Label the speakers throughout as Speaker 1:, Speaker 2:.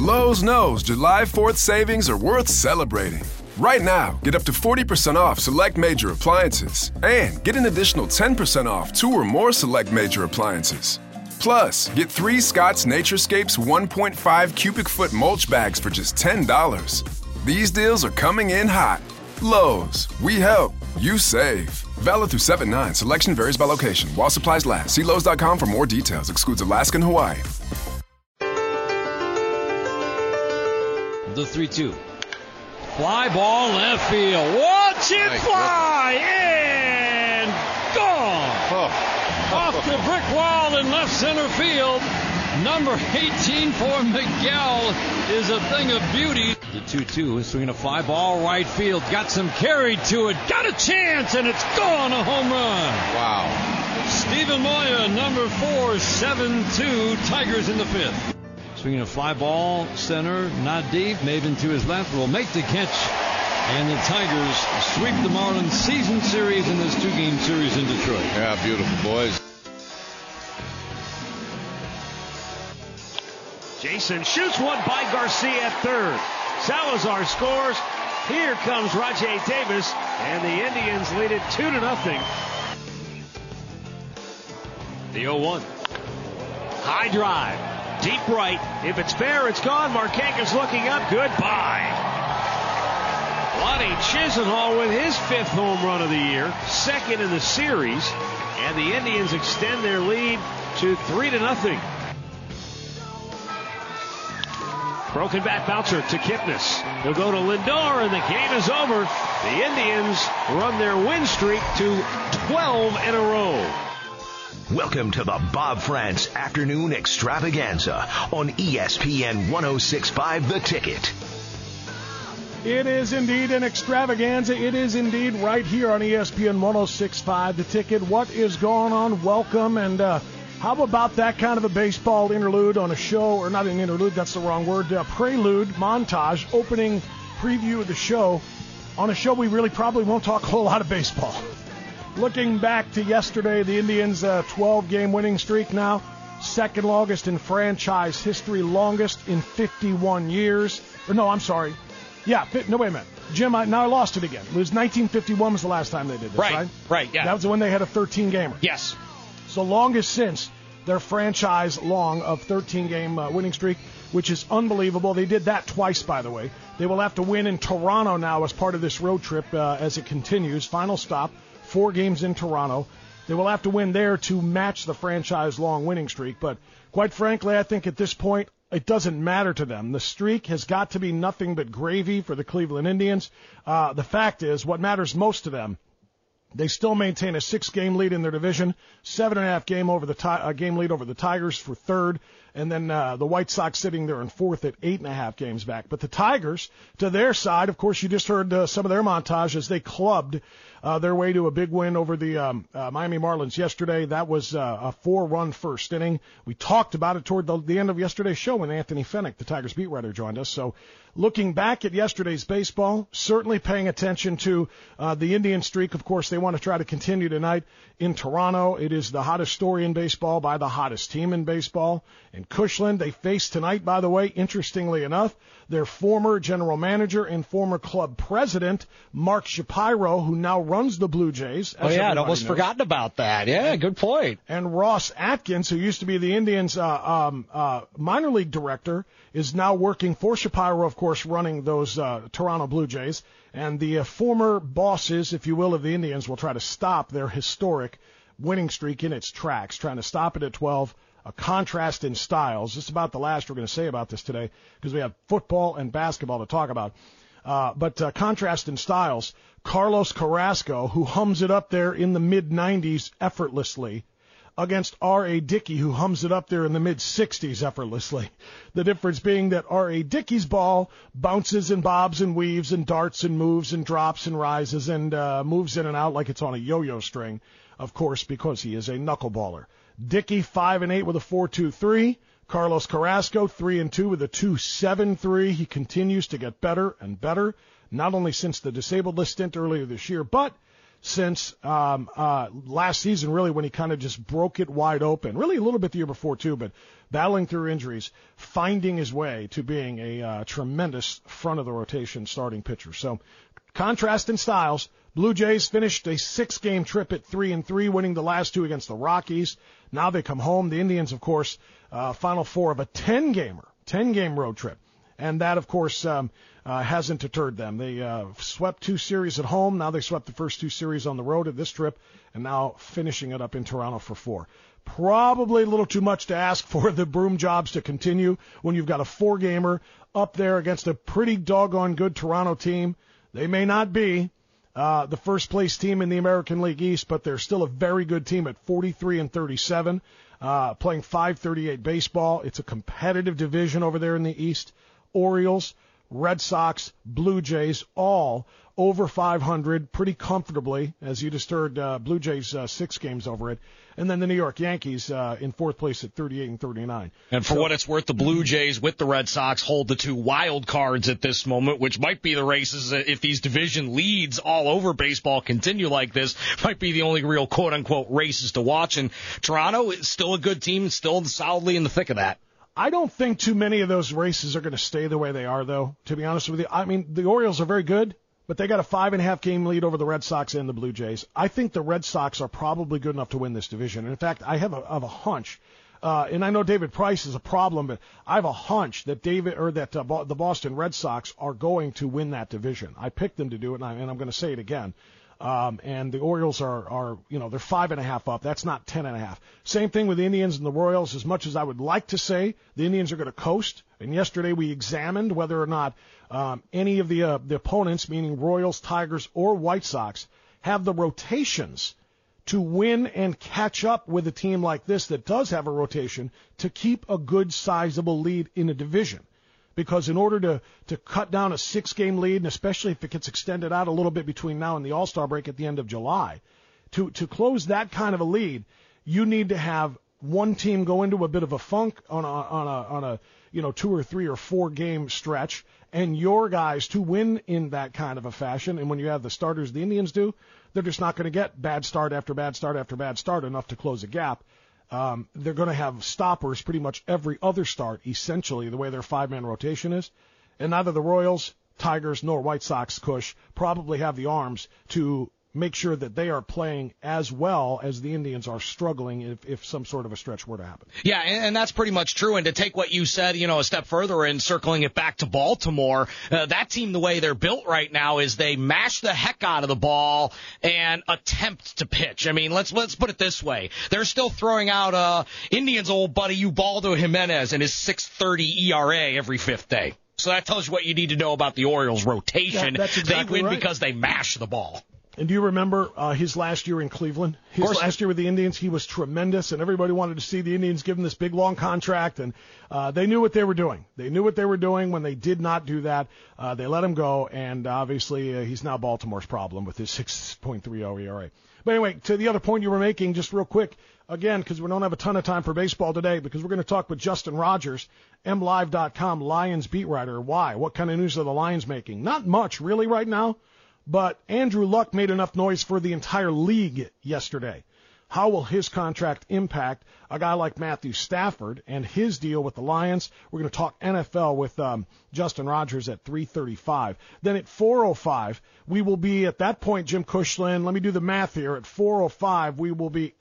Speaker 1: Lowe's knows July 4th savings are worth celebrating. Right now, get up to 40% off select major appliances and get an additional 10% off 2 or more select major appliances. Plus, get 3 Scott's Naturescapes 1.5 cubic foot mulch bags for just $10. These deals are coming in hot. Lowe's, we help, you save. Valid through 7/9. Selection varies by location. While supplies last. See Lowe's.com for more details. Excludes Alaska and Hawaii.
Speaker 2: The 3-2. Fly ball left field. Watch it fly! And gone! Off the brick wall in left center field. Number 18 for Miguel is a thing of beauty. The 2-2 is swinging a fly ball right field. Got some carry to it. Got a chance, and it's gone. A home run.
Speaker 3: Wow.
Speaker 2: Steven Moya, number 4, 7-2. Tigers in the 5th. Swinging a fly ball center, not deep. Maven to his left will make the catch. And the Tigers sweep the Marlins season series in this 2-game series in Detroit.
Speaker 3: Yeah, beautiful, boys.
Speaker 4: Jason shoots one by Garcia at third. Salazar scores. Here comes Rajay Davis, and the Indians lead it 2-0. The 0-1. High drive. Deep right. If it's fair, it's gone. Marquez looking up. Goodbye. Lonnie Chisenhall with his 5th home run of the year. 2nd in the series. And the Indians extend their lead to 3-0. Broken bat bouncer to Kipnis. He'll go to Lindor, and the game is over. The Indians run their win streak to 12 in a row.
Speaker 5: Welcome to the Bob France Afternoon Extravaganza on ESPN 106.5 The Ticket.
Speaker 6: It is indeed an extravaganza. It is indeed right here on ESPN 106.5 The Ticket. What is going on? Welcome. And how about that kind of a baseball interlude on a show, or not an interlude, that's the wrong word, prelude, montage, opening preview of the show on a show we really probably won't talk a whole lot of baseball. Looking back to yesterday, the Indians' 12-game winning streak now, second longest in franchise history, longest in 51 years. Or no, I'm sorry. Yeah, no, wait a minute. Jim, I lost it again. It was 1951 was the last time they did this, right?
Speaker 7: Right, yeah.
Speaker 6: That was when they had a 13-gamer.
Speaker 7: Yes.
Speaker 6: So longest since their franchise long of 13-game winning streak, which is unbelievable. They did that twice, by the way. They will have to win in Toronto now as part of this road trip as it continues. Final stop. 4 games in Toronto. They will have to win there to match the franchise-long winning streak. But quite frankly, I think at this point, it doesn't matter to them. The streak has got to be nothing but gravy for the Cleveland Indians. The fact is, what matters most to them, they still maintain a 6-game lead in their division, 7.5 game lead over the Tigers for third, and then the White Sox sitting there in fourth at 8.5 games back. But the Tigers, to their side, of course, you just heard some of their montage as they clubbed their way to a big win over the Miami Marlins yesterday. That was a 4-run first inning. We talked about it toward the end of yesterday's show when Anthony Fennick, the Tigers beat writer, joined us. So looking back at yesterday's baseball, certainly paying attention to the Indian streak. Of course, they want to try to continue tonight in Toronto. It is the hottest story in baseball by the hottest team in baseball. In Cushland, they face tonight, by the way, interestingly enough, their former general manager and former club president, Mark Shapiro, who now runs the Blue Jays.
Speaker 7: Oh, yeah, I'd almost forgotten about that. Yeah, good point.
Speaker 6: And Ross Atkins, who used to be the Indians' minor league director, is now working for Shapiro, of course, running those Toronto Blue Jays. And the former bosses, if you will, of the Indians will try to stop their historic winning streak in its tracks, trying to stop it at 12. A contrast in styles. This is about the last we're going to say about this today because we have football and basketball to talk about. But contrast in styles. Carlos Carrasco, who hums it up there in the mid-90s effortlessly, against R.A. Dickey, who hums it up there in the mid-60s effortlessly. The difference being that R.A. Dickey's ball bounces and bobs and weaves and darts and moves and drops and rises and moves in and out like it's on a yo-yo string, of course, because he is a knuckleballer. Dickey 5-8 with a 4.23. Carlos Carrasco 3-2 with a 2.73. He continues to get better and better, not only since the disabled list stint earlier this year, but since last season, really, when he kind of just broke it wide open. Really a little bit the year before, too, but battling through injuries, finding his way to being a tremendous front-of-the-rotation starting pitcher. So contrast in styles. Blue Jays finished a 6-game trip at 3-3, winning the last 2 against the Rockies. Now they come home. The Indians, of course, Final Four of a 10-game road trip. And that, of course, hasn't deterred them. They swept 2 series at home. Now they swept the first 2 series on the road at this trip, and now finishing it up in Toronto for 4. Probably a little too much to ask for the broom jobs to continue when you've got a 4-gamer up there against a pretty doggone good Toronto team. They may not be the first-place team in the American League East, but they're still a very good team at 43-37, playing .538 baseball. It's a competitive division over there in the East. Orioles, Red Sox, Blue Jays, all over 500 pretty comfortably, as you just heard. Blue Jays 6 games over it, and then the New York Yankees in 4th place at 38-39.
Speaker 7: And for what it's worth, the Blue Jays with the Red Sox hold the 2 wild cards at this moment, which might be the races if these division leads all over baseball continue like this. Might be the only real quote-unquote races to watch. And Toronto is still a good team, still solidly in the thick of that.
Speaker 6: I don't think too many of those races are going to stay the way they are, though, to be honest with you. I mean, the Orioles are very good, but they got a 5.5-game lead over the Red Sox and the Blue Jays. I think the Red Sox are probably good enough to win this division. In fact, I have a hunch, and I know David Price is a problem, but I have a hunch that the Boston Red Sox are going to win that division. I picked them to do it, and I'm going to say it again. And the Orioles are they're 5.5 up. That's not 10.5. Same thing with the Indians and the Royals. As much as I would like to say the Indians are going to coast, and yesterday we examined whether or not any of the opponents, meaning Royals, Tigers, or White Sox, have the rotations to win and catch up with a team like this that does have a rotation to keep a good sizable lead in a division. Because in order to cut down a 6-game lead, and especially if it gets extended out a little bit between now and the All-Star break at the end of July, to close that kind of a lead, you need to have one team go into a bit of a funk on a 2 or 3 or 4 game stretch, and your guys to win in that kind of a fashion. And when you have the starters the Indians do, they're just not going to get bad start after bad start after bad start enough to close a gap. They're going to have stoppers pretty much every other start, essentially, the way their 5-man rotation is. And neither the Royals, Tigers, nor White Sox, Cush, probably have the arms to make sure that they are playing as well as the Indians are struggling if some sort of a stretch were to happen.
Speaker 7: Yeah, and that's pretty much true. And to take what you said, a step further and circling it back to Baltimore, that team, the way they're built right now is they mash the heck out of the ball and attempt to pitch. I mean, let's put it this way. They're still throwing out Indians' old buddy Ubaldo Jimenez and his 6.30 ERA every 5th day. So that tells you what you need to know about the Orioles' rotation.
Speaker 6: Yeah, that's exactly
Speaker 7: they win
Speaker 6: right.
Speaker 7: because they mash the ball.
Speaker 6: And do you remember his last year in Cleveland? His last year with the Indians, he was tremendous, and everybody wanted to see the Indians give him this big, long contract, and they knew what they were doing. They knew what they were doing when they did not do that. They let him go, and obviously he's now Baltimore's problem with his 6.30 ERA. But anyway, to the other point you were making, just real quick, again, because we don't have a ton of time for baseball today, because we're going to talk with Justin Rogers, MLive.com, Lions beat writer. Why? What kind of news are the Lions making? Not much, really, right now. But Andrew Luck made enough noise for the entire league yesterday. How will his contract impact a guy like Matthew Stafford and his deal with the Lions? We're going to talk NFL with Justin Rogers at 3:35. Then at 4:05, we will be at that point, Jim Cushlin. Let me do the math here. At 4:05, we will be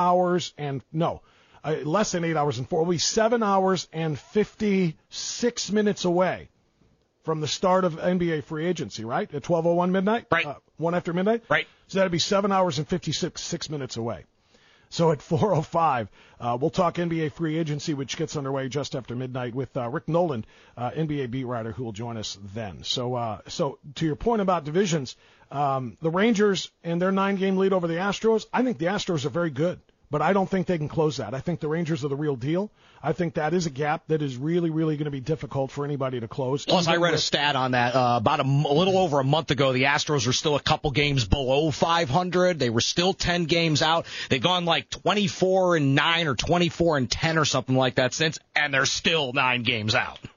Speaker 6: less than 8 hours and 4. We'll be 7 hours and 56 minutes away from the start of NBA free agency, right? At 12:01 midnight?
Speaker 7: Right.
Speaker 6: 1 after midnight?
Speaker 7: Right.
Speaker 6: So that'd be 7 hours and 56 minutes away. So at 4:05, we'll talk NBA free agency, which gets underway just after midnight with Rick Noland, NBA beat writer, who will join us then. So to your point about divisions, the Rangers and their 9-game lead over the Astros, I think the Astros are very good. But I don't think they can close that. I think the Rangers are the real deal. I think that is a gap that is really, really going to be difficult for anybody to close.
Speaker 7: Plus, I read a stat on that about a little over a month ago. The Astros were still a couple games below 500. They were still 10 games out. They've gone like 24-9 or 24-10 or something like that since, and they're still 9 games out.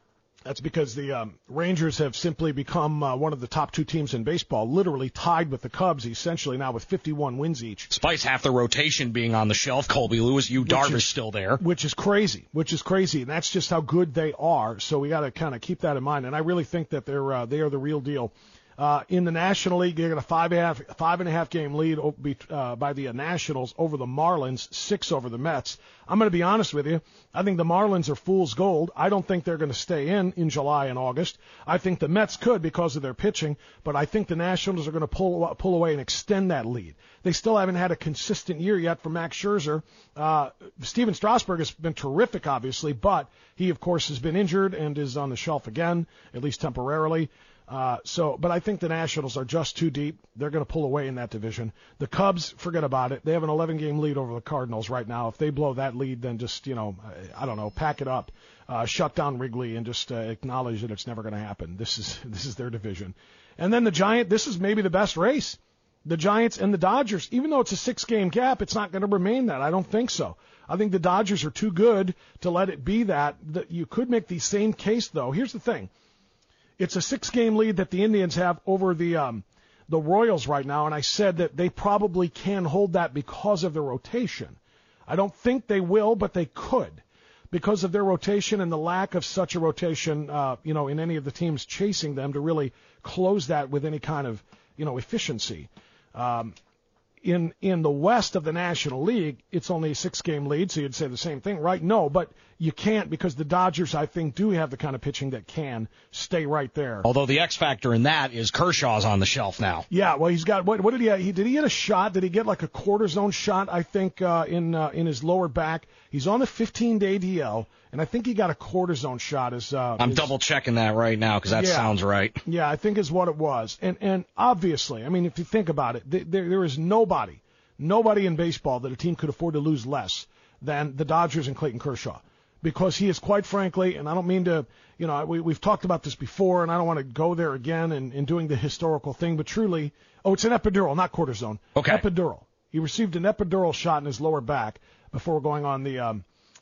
Speaker 6: That's because the Rangers have simply become one of the top 2 teams in baseball, literally tied with the Cubs, essentially now with 51 wins each.
Speaker 7: Despite half the rotation being on the shelf, Colby Lewis, Darvish still there.
Speaker 6: Which is crazy, and that's just how good they are, so we got to kind of keep that in mind, and I really think that they are the real deal. In the National League, you got a 5.5 game lead by the Nationals over the Marlins, 6 over the Mets. I'm going to be honest with you. I think the Marlins are fool's gold. I don't think they're going to stay in July and August. I think the Mets could because of their pitching, but I think the Nationals are going to pull away and extend that lead. They still haven't had a consistent year yet from Max Scherzer. Steven Strasburg has been terrific, obviously, but he, of course, has been injured and is on the shelf again, at least temporarily. But I think the Nationals are just too deep. They're going to pull away in that division. The Cubs, forget about it. They have an 11-game lead over the Cardinals right now. If they blow that lead, then just, I don't know, pack it up, shut down Wrigley, and just acknowledge that it's never going to happen. This is their division. And then the Giants, this is maybe the best race. The Giants and the Dodgers, even though it's a 6-game gap, it's not going to remain that. I don't think so. I think the Dodgers are too good to let it be that. You could make the same case, though. Here's the thing. It's a 6-game lead that the Indians have over the Royals right now, and I said that they probably can hold that because of their rotation. I don't think they will, but they could because of their rotation and the lack of such a rotation, in any of the teams chasing them to really close that with any kind of, efficiency. In the West of the National League, it's only a 6-game lead, so you'd say the same thing, right? No, but you can't because the Dodgers, I think, do have the kind of pitching that can stay right there.
Speaker 7: Although the X factor in that is Kershaw's on the shelf now.
Speaker 6: Yeah, well, he's got what did he have? Did he get a shot? Did he get like a cortisone shot? I think in his lower back. He's on the 15-day DL, and I think he got a cortisone shot. I'm
Speaker 7: double checking that right now because that sounds right.
Speaker 6: Yeah, I think is what it was. And obviously, I mean, if you think about it, there is nobody in baseball that a team could afford to lose less than the Dodgers and Clayton Kershaw. Because he is, quite frankly, and I don't mean to, we've talked about this before, and I don't want to go there again and doing the historical thing, but truly, it's an epidural, not cortisone.
Speaker 7: Okay.
Speaker 6: Epidural. He received an epidural shot in his lower back before going on the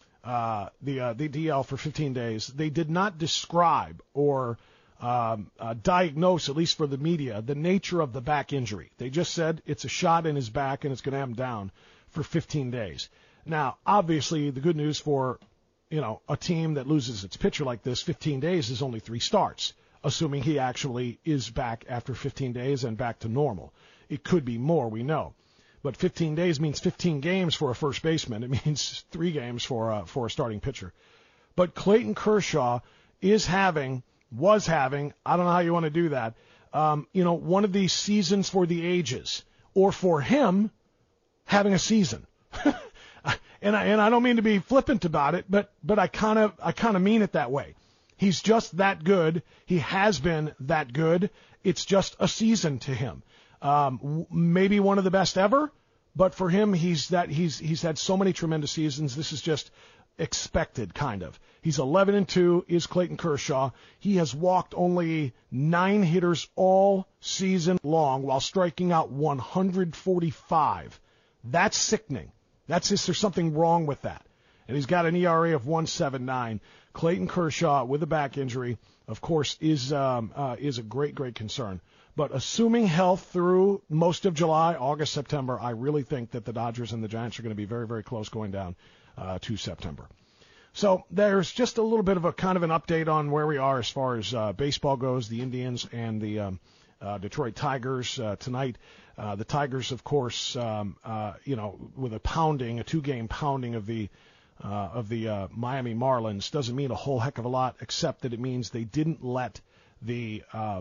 Speaker 6: DL for 15 days. They did not describe or diagnose, at least for the media, the nature of the back injury. They just said it's a shot in his back and it's going to have him down for 15 days. Now, obviously, the good news for a team that loses its pitcher like this, 15 days is only 3 starts, assuming he actually is back after 15 days and back to normal. It could be more, we know. But 15 days means 15 games for a first baseman. It means 3 games for a starting pitcher. But Clayton Kershaw was having, I don't know how you want to do that, one of these seasons for the ages, or for him having a season. And I don't mean to be flippant about it, but I kind of mean it that way. He's just that good. He has been that good. It's just a season to him. Maybe one of the best ever, but for him, he's had so many tremendous seasons. This is just expected, kind of. He's 11-2, is Clayton Kershaw. He has walked only 9 hitters all season long while striking out 145. That's sickening. There's something wrong with that. And he's got an ERA of 1.79. Clayton Kershaw with a back injury, of course, is a great, great concern. But assuming health through most of July, August, September, I really think that the Dodgers and the Giants are going to be very, very close going down to September. So there's just a little bit of a kind of an update on where we are as far as baseball goes, the Indians and the Detroit Tigers tonight. The Tigers, of course, with a 2-game pounding of the Miami Marlins doesn't mean a whole heck of a lot, except that it means they didn't let the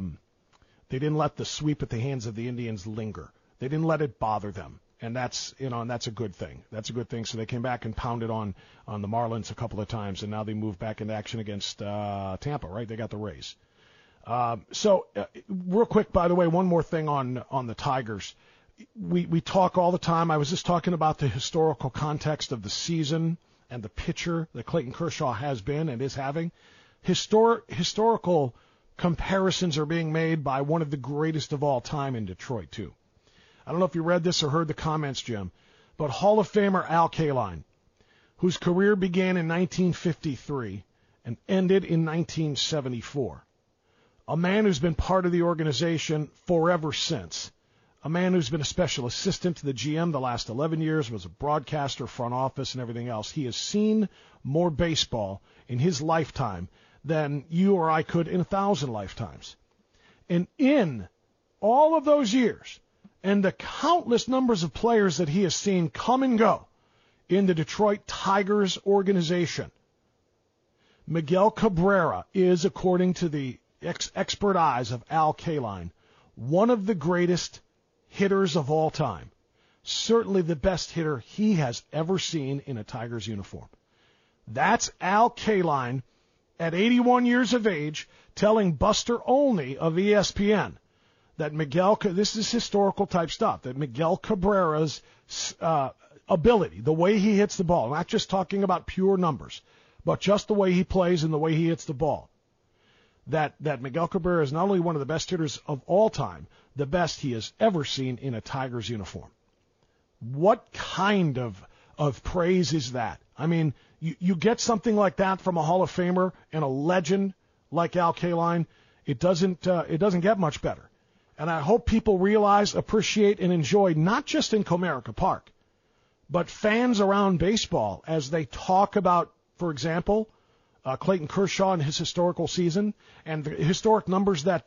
Speaker 6: sweep at the hands of the Indians linger. They didn't let it bother them, and that's a good thing. That's a good thing. So they came back and pounded on the Marlins a couple of times, and now they move back into action against Tampa. Right? They got the Rays. Real quick, by the way, one more thing on the Tigers. We talk all the time. I was just talking about the historical context of the season and the pitcher that Clayton Kershaw has been and is having. Historical comparisons are being made by one of the greatest of all time in Detroit, too. I don't know if you read this or heard the comments, Jim, but Hall of Famer Al Kaline, whose career began in 1953 and ended in 1974. A man who's been part of the organization forever since. A man who's been a special assistant to the GM the last 11 years, was a broadcaster, front office, and everything else. He has seen more baseball in his lifetime than you or I could in 1,000 lifetimes. And in all of those years, and the countless numbers of players that he has seen come and go in the Detroit Tigers organization, Miguel Cabrera is, according to the expert eyes of Al Kaline, one of the greatest hitters of all time. Certainly the best hitter he has ever seen in a Tigers uniform. That's Al Kaline at 81 years of age telling Buster Olney of ESPN that this is historical type stuff, that Miguel Cabrera's ability, the way he hits the ball, not just talking about pure numbers, but just the way he plays and the way he hits the ball, that Miguel Cabrera is not only one of the best hitters of all time, the best he has ever seen in a Tigers uniform. What kind of praise is that? I mean, you get something like that from a Hall of Famer and a legend like Al Kaline, it doesn't get much better. And I hope people realize, appreciate, and enjoy, not just in Comerica Park, but fans around baseball as they talk about, for example, Clayton Kershaw and his historical season and the historic numbers that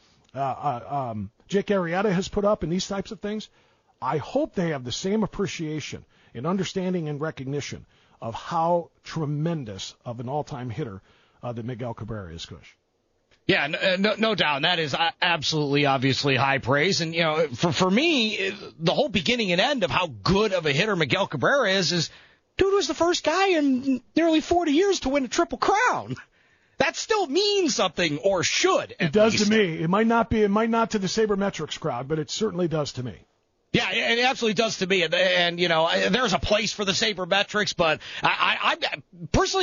Speaker 6: Jake Arrieta has put up and these types of things. I hope they have the same appreciation and understanding and recognition of how tremendous of an all-time hitter that Miguel Cabrera is, Kush.
Speaker 7: Yeah, no doubt. And that is absolutely, obviously, high praise. And, for me, the whole beginning and end of how good of a hitter Miguel Cabrera is dude was the first guy in nearly 40 years to win a Triple Crown. That still means something, or should.
Speaker 6: It does to me. It might not to the Sabermetrics crowd, but it certainly does to me.
Speaker 7: Yeah, it absolutely does to me. And there's a place for the Sabermetrics, but I personally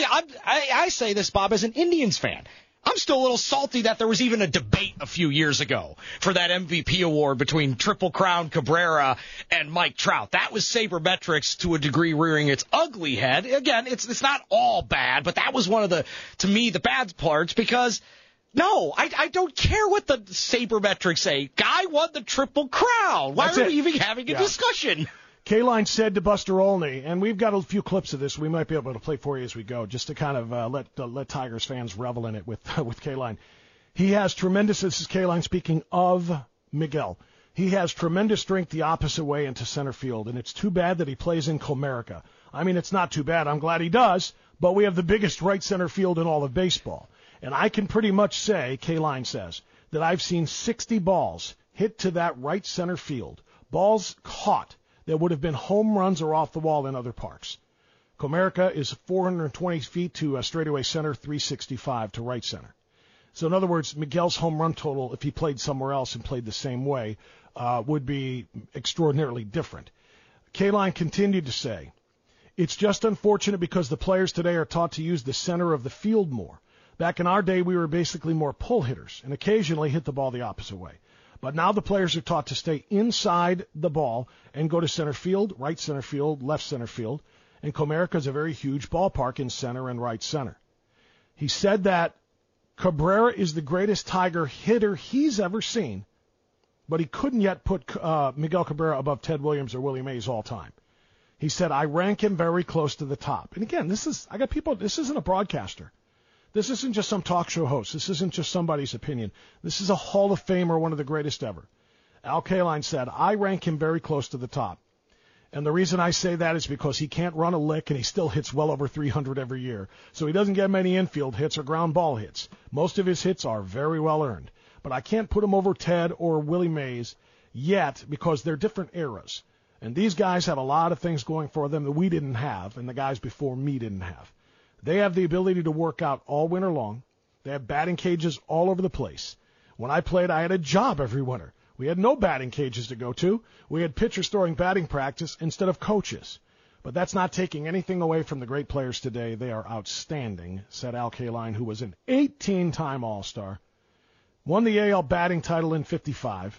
Speaker 7: say this, Bob, as an Indians fan. I'm still a little salty that there was even a debate a few years ago for that MVP award between Triple Crown Cabrera and Mike Trout. That was Sabermetrics to a degree rearing its ugly head. Again, it's not all bad, but that was one of to me, the bad parts because, no, I don't care what the Sabermetrics say. Guy won the Triple Crown. Why are we even having a discussion?
Speaker 6: Kaline said to Buster Olney, and we've got a few clips of this we might be able to play for you as we go, just to kind of let Tigers fans revel in it with Kaline. He has tremendous, this is Kaline speaking of Miguel, he has tremendous strength the opposite way into center field, and it's too bad that he plays in Comerica. I mean, it's not too bad, I'm glad he does, but we have the biggest right center field in all of baseball. And I can pretty much say, Kaline says, that I've seen 60 balls hit to that right center field, balls caught, that would have been home runs or off the wall in other parks. Comerica is 420 feet to straightaway center, 365 to right center. So in other words, Miguel's home run total, if he played somewhere else and played the same way, would be extraordinarily different. Kaline continued to say, it's just unfortunate because the players today are taught to use the center of the field more. Back in our day, we were basically more pull hitters and occasionally hit the ball the opposite way. But now the players are taught to stay inside the ball and go to center field, right center field, left center field. And Comerica is a very huge ballpark in center and right center. He said that Cabrera is the greatest Tiger hitter he's ever seen, but he couldn't yet put Miguel Cabrera above Ted Williams or Willie Mays all time. He said, I rank him very close to the top. And again, this isn't a broadcaster. This isn't just some talk show host. This isn't just somebody's opinion. This is a Hall of Famer, one of the greatest ever. Al Kaline said, I rank him very close to the top. And the reason I say that is because he can't run a lick and he still hits well over 300 every year. So he doesn't get many infield hits or ground ball hits. Most of his hits are very well earned. But I can't put him over Ted or Willie Mays yet because they're different eras. And these guys have a lot of things going for them that we didn't have and the guys before me didn't have. They have the ability to work out all winter long. They have batting cages all over the place. When I played, I had a job every winter. We had no batting cages to go to. We had pitchers throwing batting practice instead of coaches. But that's not taking anything away from the great players today. They are outstanding, said Al Kaline, who was an 18-time All-Star, won the AL batting title in 55,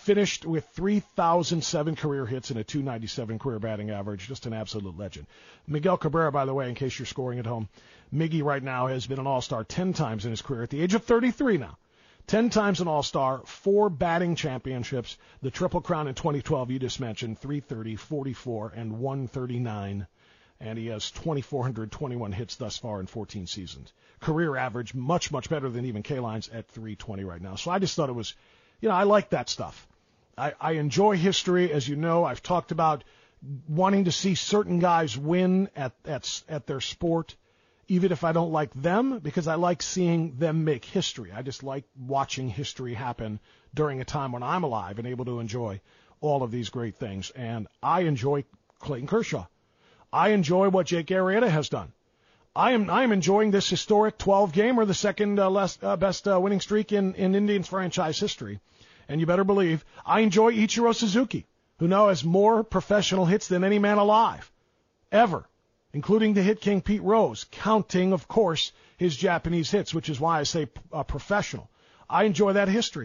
Speaker 6: finished with 3,007 career hits and a .297 career batting average. Just an absolute legend. Miguel Cabrera, by the way, in case you're scoring at home, Miggy right now has been an All-Star 10 times in his career at the age of 33 now. 10 times an All-Star, 4 batting championships, the Triple Crown in 2012 you just mentioned, 330, 44, and 139. And he has 2,421 hits thus far in 14 seasons. Career average, much, much better than even K-Line's at 320 right now. So I just thought it was, I like that stuff. I enjoy history. As you know, I've talked about wanting to see certain guys win at their sport, even if I don't like them, because I like seeing them make history. I just like watching history happen during a time when I'm alive and able to enjoy all of these great things. And I enjoy Clayton Kershaw. I enjoy what Jake Arrieta has done. I am enjoying this historic 12-gamer, the second best winning streak in Indians franchise history. And you better believe I enjoy Ichiro Suzuki, who now has more professional hits than any man alive, ever, including the hit king Pete Rose, counting, of course, his Japanese hits, which is why I say professional. I enjoy that history.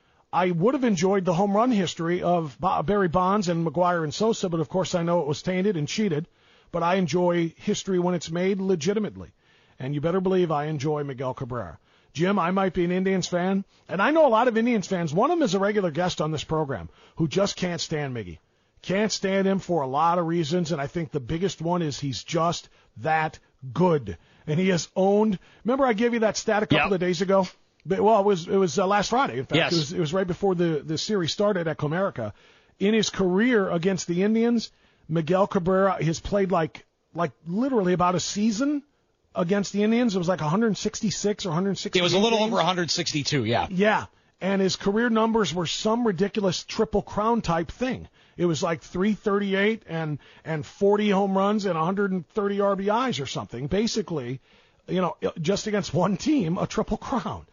Speaker 6: I would have enjoyed the home run history of Barry Bonds and McGwire and Sosa, but of course I know it was tainted and cheated. But I enjoy history when it's made legitimately. And you better believe I enjoy Miguel Cabrera. Jim, I might be an Indians fan, and I know a lot of Indians fans. One of them is a regular guest on this program who just can't stand Miggy. Can't stand him for a lot of reasons, and I think the biggest one is he's just that good. And he has owned – remember I gave you that stat a couple of days ago? Well, it was last Friday, in fact.
Speaker 7: Yes.
Speaker 6: It was right before the series started at Comerica. In his career against the Indians – Miguel Cabrera has played like literally about a season against the Indians. It was like 166 or 160.
Speaker 7: It was a little over 162, yeah.
Speaker 6: Yeah, and his career numbers were some ridiculous Triple Crown type thing. It was like 338 and 40 home runs and 130 RBIs or something. Basically, just against one team, a Triple Crown.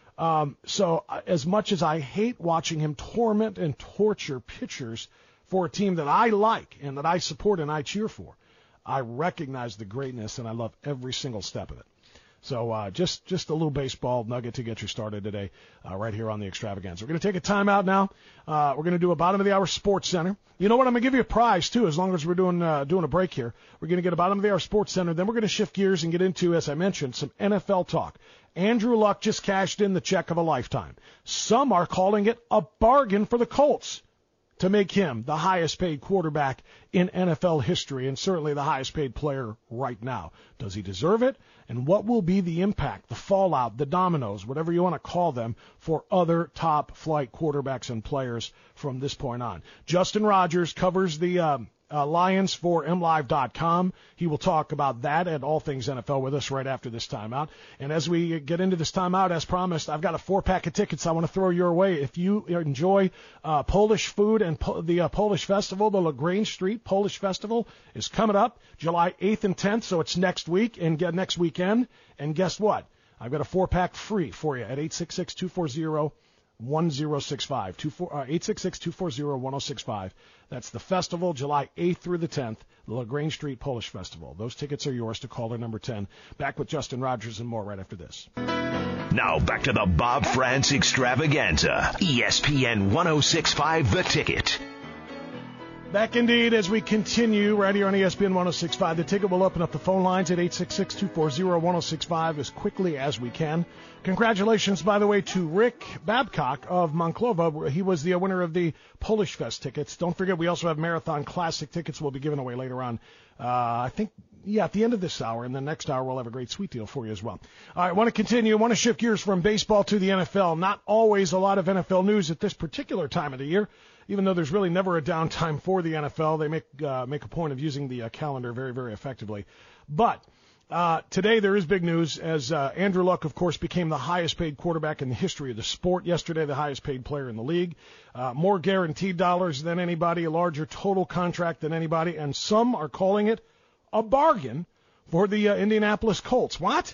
Speaker 6: So as much as I hate watching him torment and torture pitchers for a team that I like and that I support and I cheer for, I recognize the greatness and I love every single step of it. So just a little baseball nugget to get you started today right here on the Extravaganza. We're going to take a timeout now. We're going to do a bottom of the hour Sports Center. You know what? I'm going to give you a prize too, as long as we're doing a break here. We're going to get a bottom of the hour Sports Center. Then we're going to shift gears and get into, as I mentioned, some NFL talk. Andrew Luck just cashed in the check of a lifetime. Some are calling it a bargain for the Colts to make him the highest paid quarterback in NFL history and certainly the highest paid player right now. Does he deserve it? And what will be the impact, the fallout, the dominoes, whatever you want to call them, for other top flight quarterbacks and players from this point on? Justin Rogers covers the Lions for MLive.com. He will talk about that and all things NFL with us right after this timeout. And as we get into this timeout, as promised, I've got a 4-pack of tickets I want to throw your way. If you enjoy Polish food and the Polish Festival, the LaGrange Street Polish Festival is coming up July 8th and 10th, so it's next week and next weekend. And guess what? I've got a 4-pack free for you at 866-240-1065, 866-240-1065. That's the festival, July 8th through the 10th, the LaGrange Street Polish Festival. Those tickets are yours to caller number 10. Back with Justin Rogers and more right after this.
Speaker 5: Now back to the Bob France Extravaganza, ESPN 106.5 The Ticket.
Speaker 6: Back indeed as we continue right here on ESPN 106.5. The Ticket will open up the phone lines at 866-240-1065 as quickly as we can. Congratulations, by the way, to Rick Babcock of Monclova. He was the winner of the Polish Fest tickets. Don't forget, we also have Marathon Classic tickets we'll be giving away later on. I think, at the end of this hour, and the next hour we'll have a great sweet deal for you as well. All right, I want to continue. I want to shift gears from baseball to the NFL. Not always a lot of NFL news at this particular time of the year. Even though there's really never a downtime for the NFL, they make a point of using the calendar very, very effectively. But today there is big news as Andrew Luck, of course, became the highest paid quarterback in the history of the sport. Yesterday, the highest paid player in the league. More guaranteed dollars than anybody, a larger total contract than anybody, and some are calling it a bargain for the Indianapolis Colts. What?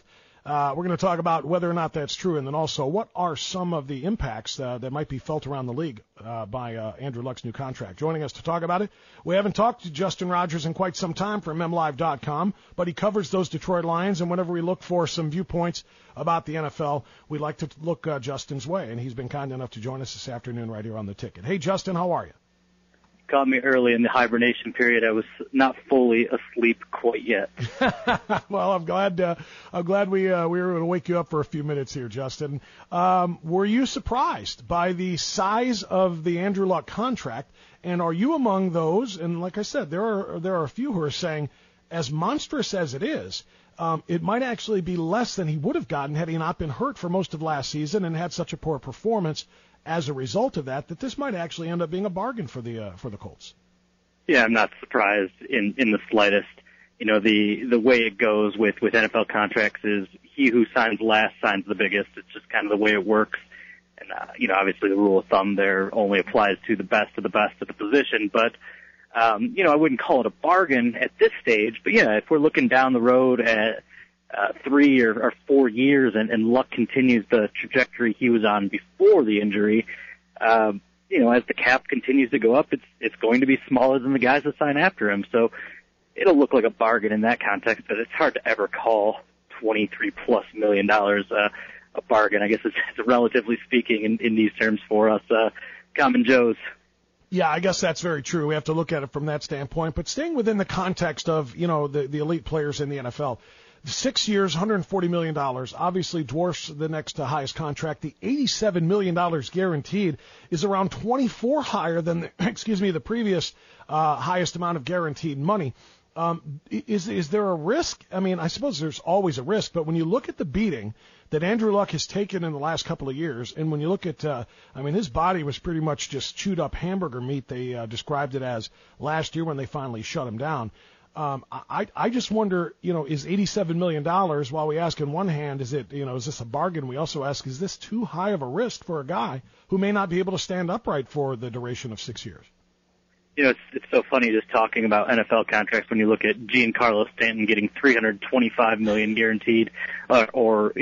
Speaker 6: We're going to talk about whether or not that's true, and then also what are some of the impacts that might be felt around the league by Andrew Luck's new contract. Joining us to talk about it, we haven't talked to Justin Rogers in quite some time from MLive.com, but he covers those Detroit Lions, and whenever we look for some viewpoints about the NFL, we like to look Justin's way, and he's been kind enough to join us this afternoon right here on The Ticket. Hey, Justin, how are you?
Speaker 3: Caught me early in the hibernation period. I was not fully asleep quite yet.
Speaker 6: Well, I'm glad we were able to wake you up for a few minutes here, Justin. Were you surprised by the size of the Andrew Luck contract? And are you among those? And like I said, there are a few who are saying, as monstrous as it is, it might actually be less than he would have gotten had he not been hurt for most of last season and had such a poor performance. As a result of that this might actually end up being a bargain for the Colts.
Speaker 3: Yeah, I'm not surprised in the slightest. You know, the way it goes with NFL contracts is he who signs last signs the biggest. It's just kind of the way it works. And, you know, obviously the rule of thumb there only applies to the best of the position. But, you know, I wouldn't call it a bargain at this stage. But, yeah, if we're looking down the road at 3 or 4 years and Luck continues the trajectory he was on before the injury, you know, as the cap continues to go up, it's going to be smaller than the guys that sign after him. So it'll look like a bargain in that context, but it's hard to ever call $23+ million a bargain. I guess it's relatively speaking in these terms for us common Joes.
Speaker 6: Yeah, I guess that's very true. We have to look at it from that standpoint. But staying within the context of, you know, the elite players in the NFL, 6 years, $140 million, obviously dwarfs the next highest contract. The $87 million guaranteed is around 24 higher than, the previous highest amount of guaranteed money. Is there a risk? I mean, I suppose there's always a risk, but when you look at the beating that Andrew Luck has taken in the last couple of years, and when you look at, his body was pretty much just chewed up hamburger meat, they described it as last year when they finally shut him down. I just wonder, you know, is $87 million, while we ask in one hand, is this a bargain? We also ask, is this too high of a risk for a guy who may not be able to stand upright for the duration of 6 years?
Speaker 3: You know, it's so funny just talking about NFL contracts when you look at Giancarlo Stanton getting $325 million guaranteed, or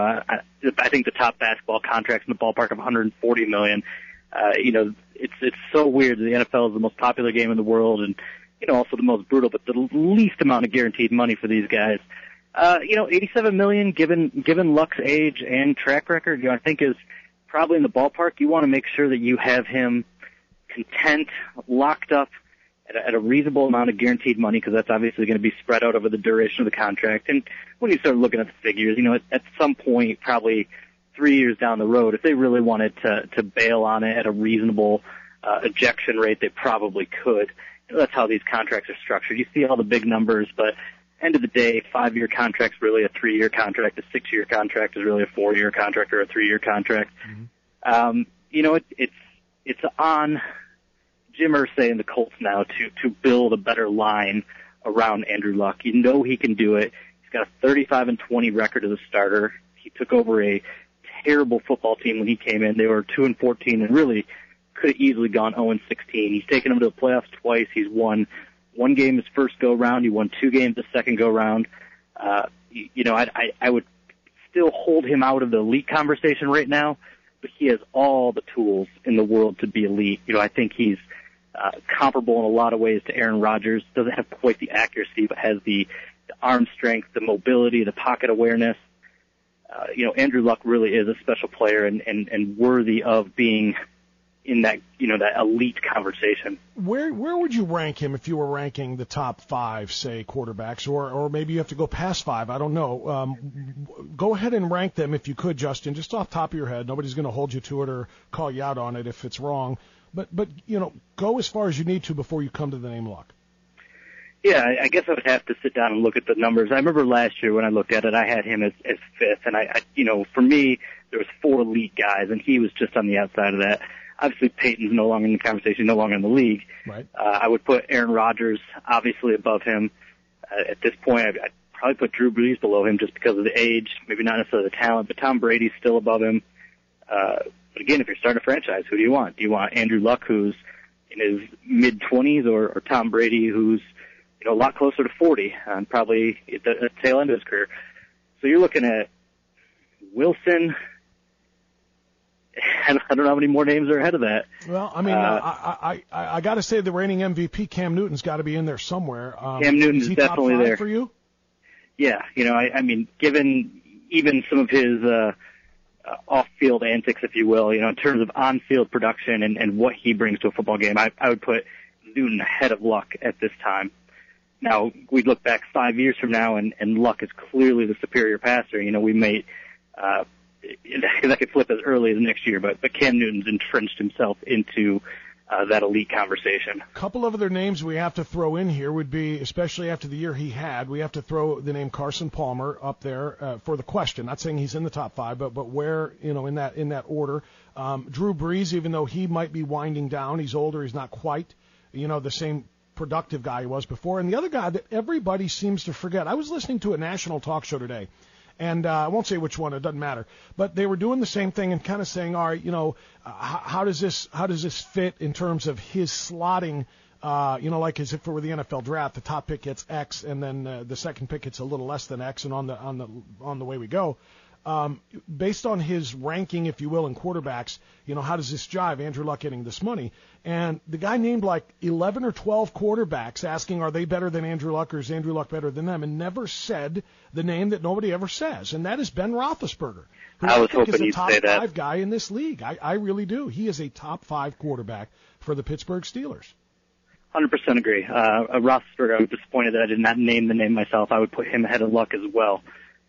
Speaker 3: I think the top basketball contracts in the ballpark of $140 million. You know, it's so weird. The NFL is the most popular game in the world, and you know, also the most brutal, but the least amount of guaranteed money for these guys. You know, $87 million, given Luck's age and track record, you know, I think is probably in the ballpark. You want to make sure that you have him content, locked up at a reasonable amount of guaranteed money, because that's obviously going to be spread out over the duration of the contract. And when you start looking at the figures, you know, at some point, probably 3 years down the road, if they really wanted to bail on it at a reasonable ejection rate, they probably could. That's how these contracts are structured. You see all the big numbers, but end of the day, 5-year contract's really a 3-year contract. A 6-year contract is really a 4-year contract or a 3-year contract. Mm-hmm. You know, it's on Jim Irsay and the Colts now to build a better line around Andrew Luck. You know he can do it. He's got a 35-20 record as a starter. He took over a terrible football team when he came in. They were 2-14 and really could have easily gone 0-16. He's taken them to the playoffs twice. He's won one game his first go-round. He won 2 games the second go-round. You know, I would still hold him out of the elite conversation right now, but he has all the tools in the world to be elite. You know, I think he's comparable in a lot of ways to Aaron Rodgers. Doesn't have quite the accuracy, but has the arm strength, the mobility, the pocket awareness. You know, Andrew Luck really is a special player and worthy of being in that, you know, that elite conversation.
Speaker 6: Where would you rank him if you were ranking the top 5, say, quarterbacks, or maybe you have to go past 5? I don't know. Go ahead and rank them if you could, Justin, just off the top of your head. Nobody's going to hold you to it or call you out on it if it's wrong. But you know, go as far as you need to before you come to the name Luck.
Speaker 3: Yeah, I guess I would have to sit down and look at the numbers. I remember last year when I looked at it, I had him as 5th, and I you know, for me, there was 4 elite guys, and he was just on the outside of that. Obviously, Peyton's no longer in the conversation, no longer in the league.
Speaker 6: Right.
Speaker 3: I would put Aaron Rodgers obviously above him. At this point, I'd probably put Drew Brees below him just because of the age, maybe not necessarily the talent, but Tom Brady's still above him. But again, if you're starting a franchise, who do you want? Do you want Andrew Luck, who's in his mid-20s, or Tom Brady, who's, you know, a lot closer to 40, and probably at the tail end of his career? So you're looking at Wilson. I don't know how many more names are ahead of that.
Speaker 6: Well, I mean, I got to say the reigning MVP Cam Newton's got to be in there somewhere.
Speaker 3: Cam Newton's
Speaker 6: is
Speaker 3: definitely
Speaker 6: top 5
Speaker 3: there
Speaker 6: for you.
Speaker 3: Yeah, I mean, given even some of his off-field antics, if you will, in terms of on-field production and what he brings to a football game, I would put Newton ahead of Luck at this time. Now, we look back 5 years from now, and Luck is clearly the superior passer. We may that could flip as early as next year, but Cam Newton's entrenched himself into that elite conversation.
Speaker 6: A couple of other names we have to throw in here would be, especially after the year he had, we have to throw the name Carson Palmer up there for the question. Not saying he's in the top 5, but where, in that order. Drew Brees, even though he might be winding down, he's older, he's not quite, the same productive guy he was before. And the other guy that everybody seems to forget, I was listening to a national talk show today, and I won't say which one, it doesn't matter, but they were doing the same thing and kind of saying, all right, how does this fit in terms of his slotting, like as if it were the NFL draft, the top pick gets X and then the second pick gets a little less than X, and on the way we go. Based on his ranking, if you will, in quarterbacks, how does this jive? Andrew Luck getting this money. And the guy named like 11 or 12 quarterbacks asking, are they better than Andrew Luck or is Andrew Luck better than them? And never said the name that nobody ever says. And that is Ben Roethlisberger, who
Speaker 3: I think
Speaker 6: is a top
Speaker 3: say that.
Speaker 6: 5 guy in this league. I really do. He is a top 5 quarterback for the Pittsburgh Steelers.
Speaker 3: 100% agree. Roethlisberger, I'm disappointed that I did not name the name myself. I would put him ahead of Luck as well.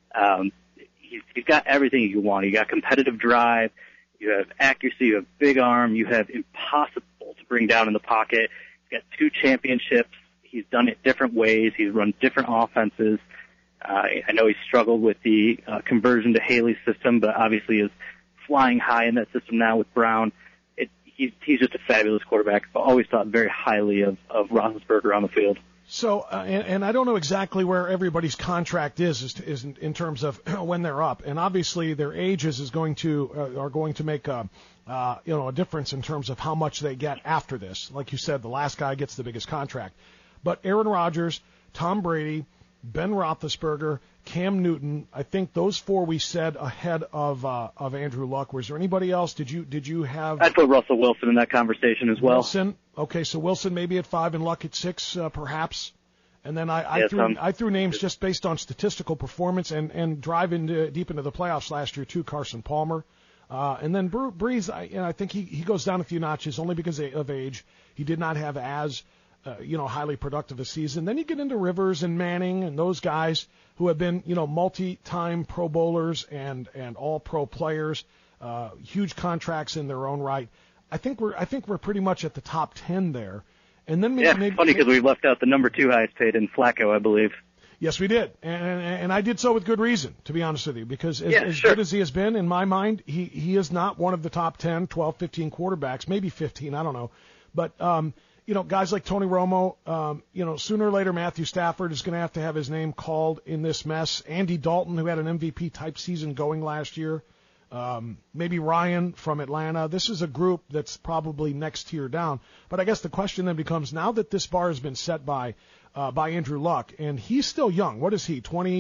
Speaker 3: He's got everything you want. You got competitive drive, you have accuracy, you have big arm, you have impossible to bring down in the pocket. He's got 2 championships. He's done it different ways. He's run different offenses. I know he struggled with the conversion to Haley's system, but obviously is flying high in that system now with Brown. He's just a fabulous quarterback. I've always thought very highly of Roethlisberger on the field.
Speaker 6: So, and I don't know exactly where everybody's contract is in terms of when they're up, and obviously their ages are going to make a difference in terms of how much they get after this. Like you said, the last guy gets the biggest contract, but Aaron Rodgers, Tom Brady, Ben Roethlisberger, Cam Newton, I think those 4 we said ahead of Andrew Luck. Was there anybody else? Did you have?
Speaker 3: I'd put Russell Wilson in that conversation as well.
Speaker 6: Wilson, okay, so Wilson maybe at 5 and Luck at 6, perhaps. And then I threw names just based on statistical performance and driving deep into the playoffs last year too. Carson Palmer, and then Brees. I think he goes down a few notches only because of age. He did not have as highly productive a season. Then you get into Rivers and Manning and those guys who have been, multi-time Pro Bowlers and all-pro players, huge contracts in their own right. I think we're pretty much at the top 10 there. And then maybe
Speaker 3: funny because we left out the number 2 highest paid in Flacco, I believe.
Speaker 6: Yes, we did, and I did so with good reason, to be honest with you, because as good as he has been, in my mind, he is not one of the top 10, 12, 15 quarterbacks, maybe 15, I don't know, but. Guys like Tony Romo, sooner or later Matthew Stafford is going to have his name called in this mess. Andy Dalton, who had an MVP-type season going last year. Maybe Ryan from Atlanta. This is a group that's probably next tier down. But I guess the question then becomes, now that this bar has been set by Andrew Luck, and he's still young. What is he,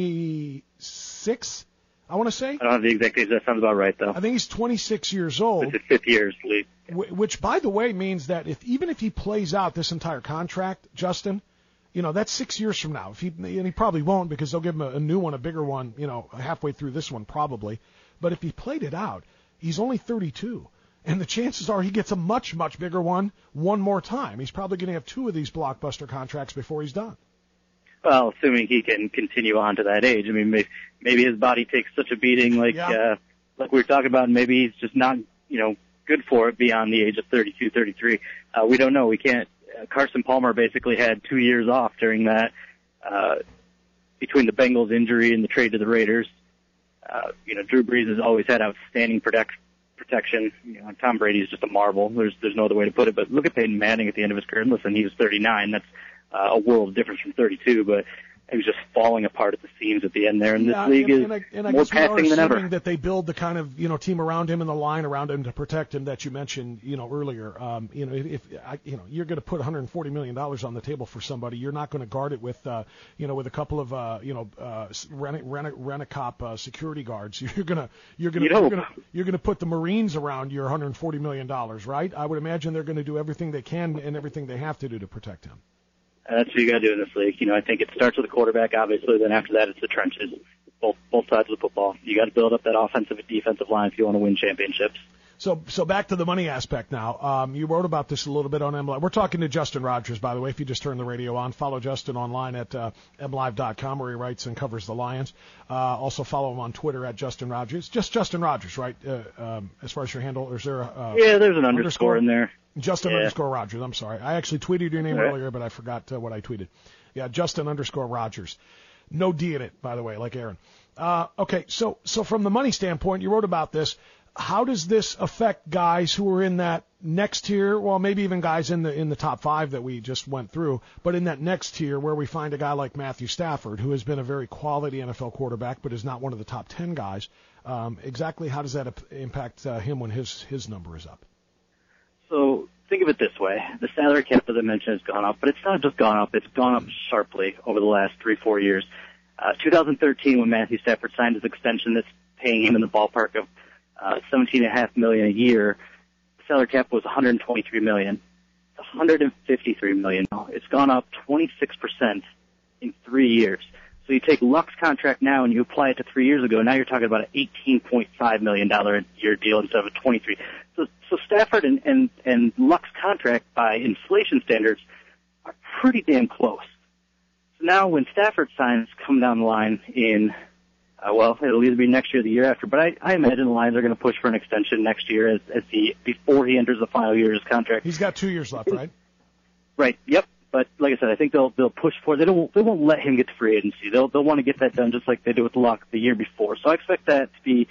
Speaker 6: 26? I want to say.
Speaker 3: I don't have the exact age. That sounds about right, though.
Speaker 6: I think he's 26 years old.
Speaker 3: It's his 5th year league.
Speaker 6: Which, by the way, means that even if he plays out this entire contract, Justin, that's 6 years from now. And he probably won't because they'll give him a new one, a bigger one, halfway through this one probably. But if he played it out, he's only 32. And the chances are he gets a much, much bigger one more time. He's probably going to have 2 of these blockbuster contracts before he's done.
Speaker 3: Well, assuming he can continue on to that age. I mean, maybe his body takes such a beating like we were talking about, and maybe he's just not, good for it beyond the age of 32, 33. We don't know. We can't. Carson Palmer basically had 2 years off during that, between the Bengals injury and the trade to the Raiders. Drew Brees has always had outstanding protection. Tom Brady is just a marvel. There's no other way to put it. But look at Peyton Manning at the end of his career. And listen, he was 39. That's a world of difference from 32. But he was just falling apart at the seams at the end there. And this league is more passing than ever.
Speaker 6: That they build the kind of team around him and the line around him to protect him that you mentioned earlier. If you're going to put $140 million on the table for somebody, you're not going to guard it with with a couple of rent-a-cop security guards. You're going to put the Marines around your $140 million, right? I would imagine they're going to do everything they can and everything they have to do to protect him.
Speaker 3: That's what you got to do in this league. I think it starts with the quarterback, obviously. Then after that, it's the trenches, both sides of the football. You got to build up that offensive and defensive line if you want to win championships.
Speaker 6: So back to the money aspect now. You wrote about this a little bit on MLive. We're talking to Justin Rogers, by the way. If you just turned the radio on, follow Justin online at MLive.com, where he writes and covers the Lions. Also follow him on Twitter at Justin Rogers. Just Justin Rogers, right? As far as your handle, or is there
Speaker 3: there's an underscore in there.
Speaker 6: Justin underscore Rogers. I'm sorry. I actually tweeted your name earlier, but I forgot what I tweeted. Yeah, Justin underscore Rogers. No D in it, by the way, like Aaron. Okay, so from the money standpoint, you wrote about this. How does this affect guys who are in that next tier? Well, maybe even guys in the top 5 that we just went through, but in that next tier where we find a guy like Matthew Stafford, who has been a very quality NFL quarterback, but is not one of the top 10 guys. Exactly how does that impact him when his number is up?
Speaker 3: So think of it this way. The salary cap, as I mentioned, has gone up, but it's not just gone up. It's gone up sharply over the last 3-4 years. 2013, when Matthew Stafford signed his extension that's paying him in the ballpark of $17.5 million a year, the salary cap was $123 million. It's $153 million now. It's gone up 26% in 3 years. So you take Luck's contract now and you apply it to 3 years ago. Now you're talking about an $18.5 million a year deal instead of a $23. So Stafford and Luck's contract by inflation standards are pretty damn close. So now when Stafford signs come down the line in, it'll either be next year or the year after, but I imagine the Lions are going to push for an extension next year before he enters the final year of his contract.
Speaker 6: He's got 2 years left, right?
Speaker 3: Right. Yep. But like I said, I think they'll push for it. They won't let him get to free agency. They'll want to get that done just like they did with Luck the year before. So I expect that to be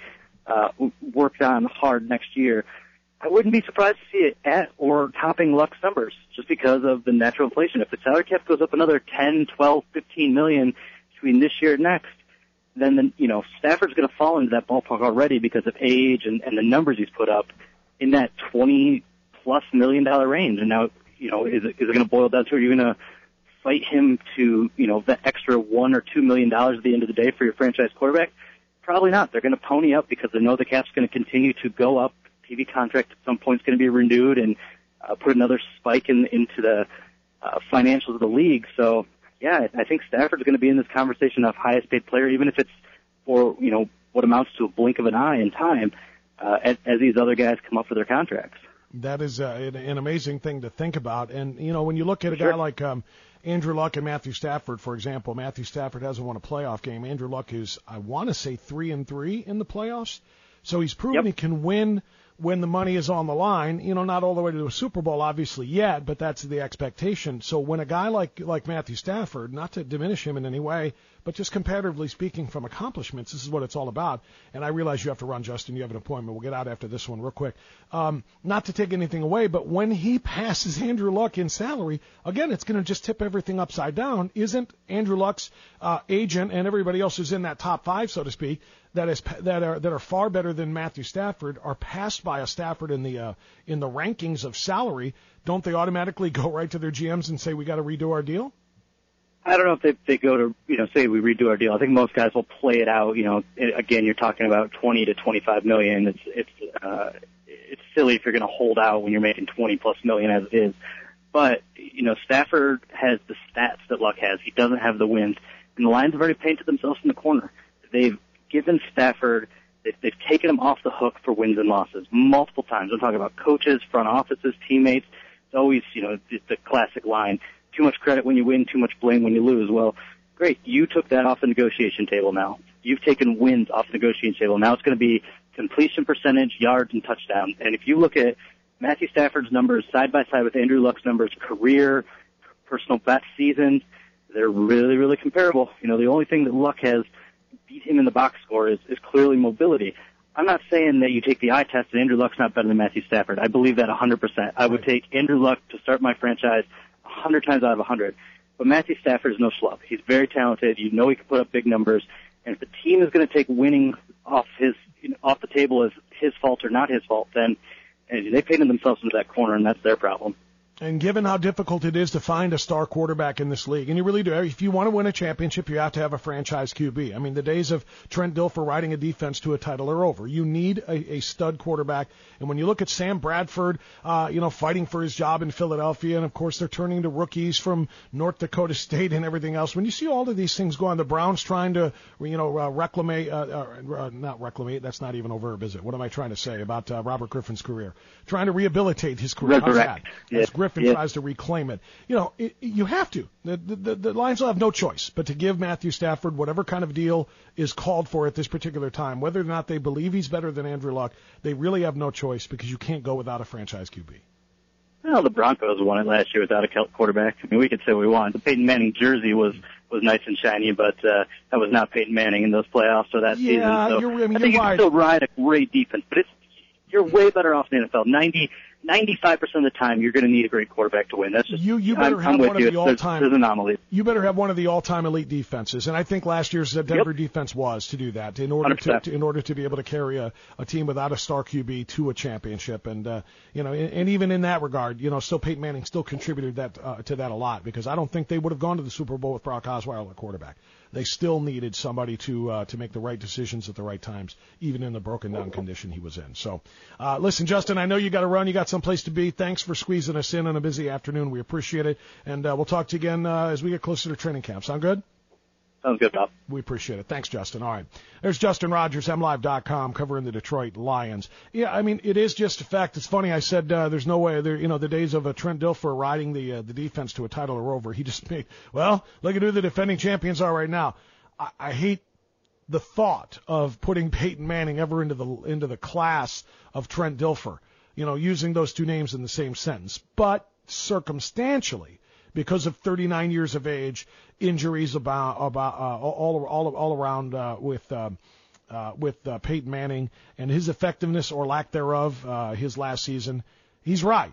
Speaker 3: worked on hard next year. I wouldn't be surprised to see it at or topping Luck's numbers just because of the natural inflation. If the salary cap goes up another 10, 12, 15 million between this year and next, then Stafford's going to fall into that ballpark already because of age and the numbers he's put up in that $20+ million range. And now, is it going to boil down to, are you going to fight him to, the extra $1 or $2 million at the end of the day for your franchise quarterback? Probably not. They're going to pony up because they know the cap's going to continue to go up. TV contract at some point is going to be renewed and put another spike into the financials of the league. So, yeah, I think Stafford's going to be in this conversation of highest paid player, even if it's for, what amounts to a blink of an eye in time as these other guys come up for their contracts.
Speaker 6: That is an amazing thing to think about. And, when you look at a guy like Andrew Luck and Matthew Stafford, for example, Matthew Stafford hasn't won a playoff game. Andrew Luck is, I want to say, 3-3 in the playoffs. So he's proven he can win when the money is on the line, not all the way to a Super Bowl, obviously, yet, but that's the expectation. So when a guy like Matthew Stafford, not to diminish him in any way, but just comparatively speaking from accomplishments, this is what it's all about. And I realize you have to run, Justin. You have an appointment. We'll get out after this one real quick. Not to take anything away, but when he passes Andrew Luck in salary, again, it's going to just tip everything upside down. Isn't Andrew Luck's agent and everybody else who's in that top 5, so to speak, that are far better than Matthew Stafford are passed by a Stafford in the rankings of salary? Don't they automatically go right to their GMs and say we got to redo our deal?
Speaker 3: I don't know if they go to say we redo our deal. I think most guys will play it out. Again, you're talking about 20 to 25 million. It's silly if you're going to hold out when you're making 20+ million as it is. But Stafford has the stats that Luck has. He doesn't have the wins, and the Lions have already painted themselves in the corner. They've given Stafford, they've taken him off the hook for wins and losses multiple times. I'm talking about coaches, front offices, teammates. It's always, it's the classic line, too much credit when you win, too much blame when you lose. Well, great. You took that off the negotiation table now. You've taken wins off the negotiation table. Now it's going to be completion percentage, yards, and touchdowns. And if you look at Matthew Stafford's numbers side by side with Andrew Luck's numbers, career, personal best seasons, they're really, really comparable. The only thing that Luck has beat him in the box score is clearly mobility. I'm not saying that you take the eye test and Andrew Luck's not better than Matthew Stafford. I believe that 100%. I would take Andrew Luck to start my franchise 100 times out of 100. But Matthew Stafford is no schlub. He's very talented. You know he can put up big numbers. And if the team is going to take winning off the table as his fault or not his fault, then they painted themselves into that corner, and that's their problem.
Speaker 6: And given how difficult it is to find a star quarterback in this league, and you really do, if you want to win a championship, you have to have a franchise QB. I mean, the days of Trent Dilfer riding a defense to a title are over. You need a stud quarterback. And when you look at Sam Bradford, fighting for his job in Philadelphia, and of course they're turning to rookies from North Dakota State and everything else. When you see all of these things go on, the Browns trying to, not reclamate, that's not even a verb, is it? What am I trying to say about Robert Griffin's career? Trying to rehabilitate his career.
Speaker 3: Resurrect.
Speaker 6: As Griffin tries to reclaim it. You have to. The Lions will have no choice but to give Matthew Stafford whatever kind of deal is called for at this particular time. Whether or not they believe he's better than Andrew Luck, they really have no choice because you can't go without a franchise QB.
Speaker 3: Well, the Broncos won it last year without a quarterback. I mean, we could say what we want. The Peyton Manning jersey was nice and shiny, but that was not Peyton Manning in those playoffs or that season. So
Speaker 6: I think
Speaker 3: you're
Speaker 6: right.
Speaker 3: You can still ride a great defense, but you're way better off in the NFL. 95% of the time, you're going to need a great quarterback to win. That's just
Speaker 6: you better have one of the all-time.
Speaker 3: There's anomalies.
Speaker 6: You better have one of the all-time elite defenses, and I think last year's Denver defense was to do that in order to be able to carry a team without a star QB to a championship. And and even in that regard, still Peyton Manning still contributed to that a lot because I don't think they would have gone to the Super Bowl with Brock Osweiler at quarterback. They still needed somebody to make the right decisions at the right times, even in the broken down condition he was in. So, listen, Justin, I know you got to run. You got someplace to be. Thanks for squeezing us in on a busy afternoon. We appreciate it, and we'll talk to you again as we get closer to training camp. Sound good?
Speaker 3: Sounds good, Bob.
Speaker 6: We appreciate it. Thanks, Justin. All right. There's Justin Rogers, MLive.com, covering the Detroit Lions. Yeah, I mean, it is just a fact. It's funny. I said there's no way. The days of Trent Dilfer riding the defense to a title are over. He just made, look at who the defending champions are right now. I hate the thought of putting Peyton Manning ever into the class of Trent Dilfer, using those two names in the same sentence. But circumstantially, because of 39 years of age, injuries all around with Peyton Manning and his effectiveness or lack thereof his last season, he's right.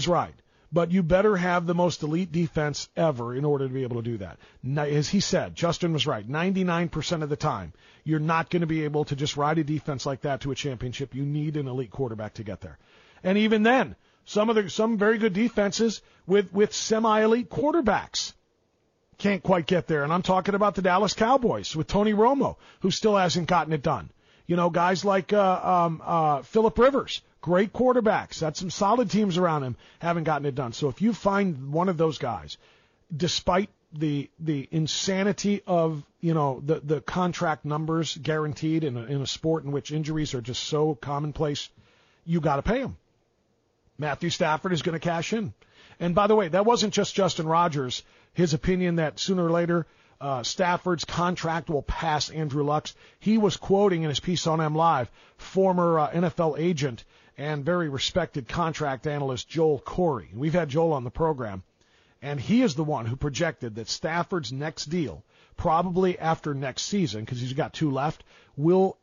Speaker 6: But you better have the most elite defense ever in order to be able to do that. As he said, Justin was right. 99% of the time, you're not going to be able to just ride a defense like that to a championship. You need an elite quarterback to get there. And even then, some very good defenses with semi-elite quarterbacks can't quite get there. And I'm talking about the Dallas Cowboys with Tony Romo, who still hasn't gotten it done. Guys like Phillip Rivers, great quarterbacks. Had some solid teams around him, haven't gotten it done. So if you find one of those guys, despite the insanity of the contract numbers guaranteed in a sport in which injuries are just so commonplace, you got to pay him. Matthew Stafford is going to cash in. And by the way, that wasn't just Justin Rogers, his opinion that sooner or later Stafford's contract will pass Andrew Luck's. He was quoting in his piece on MLive former NFL agent and very respected contract analyst Joel Corey. We've had Joel on the program, and he is the one who projected that Stafford's next deal, probably after next season, because he's got 2 left, will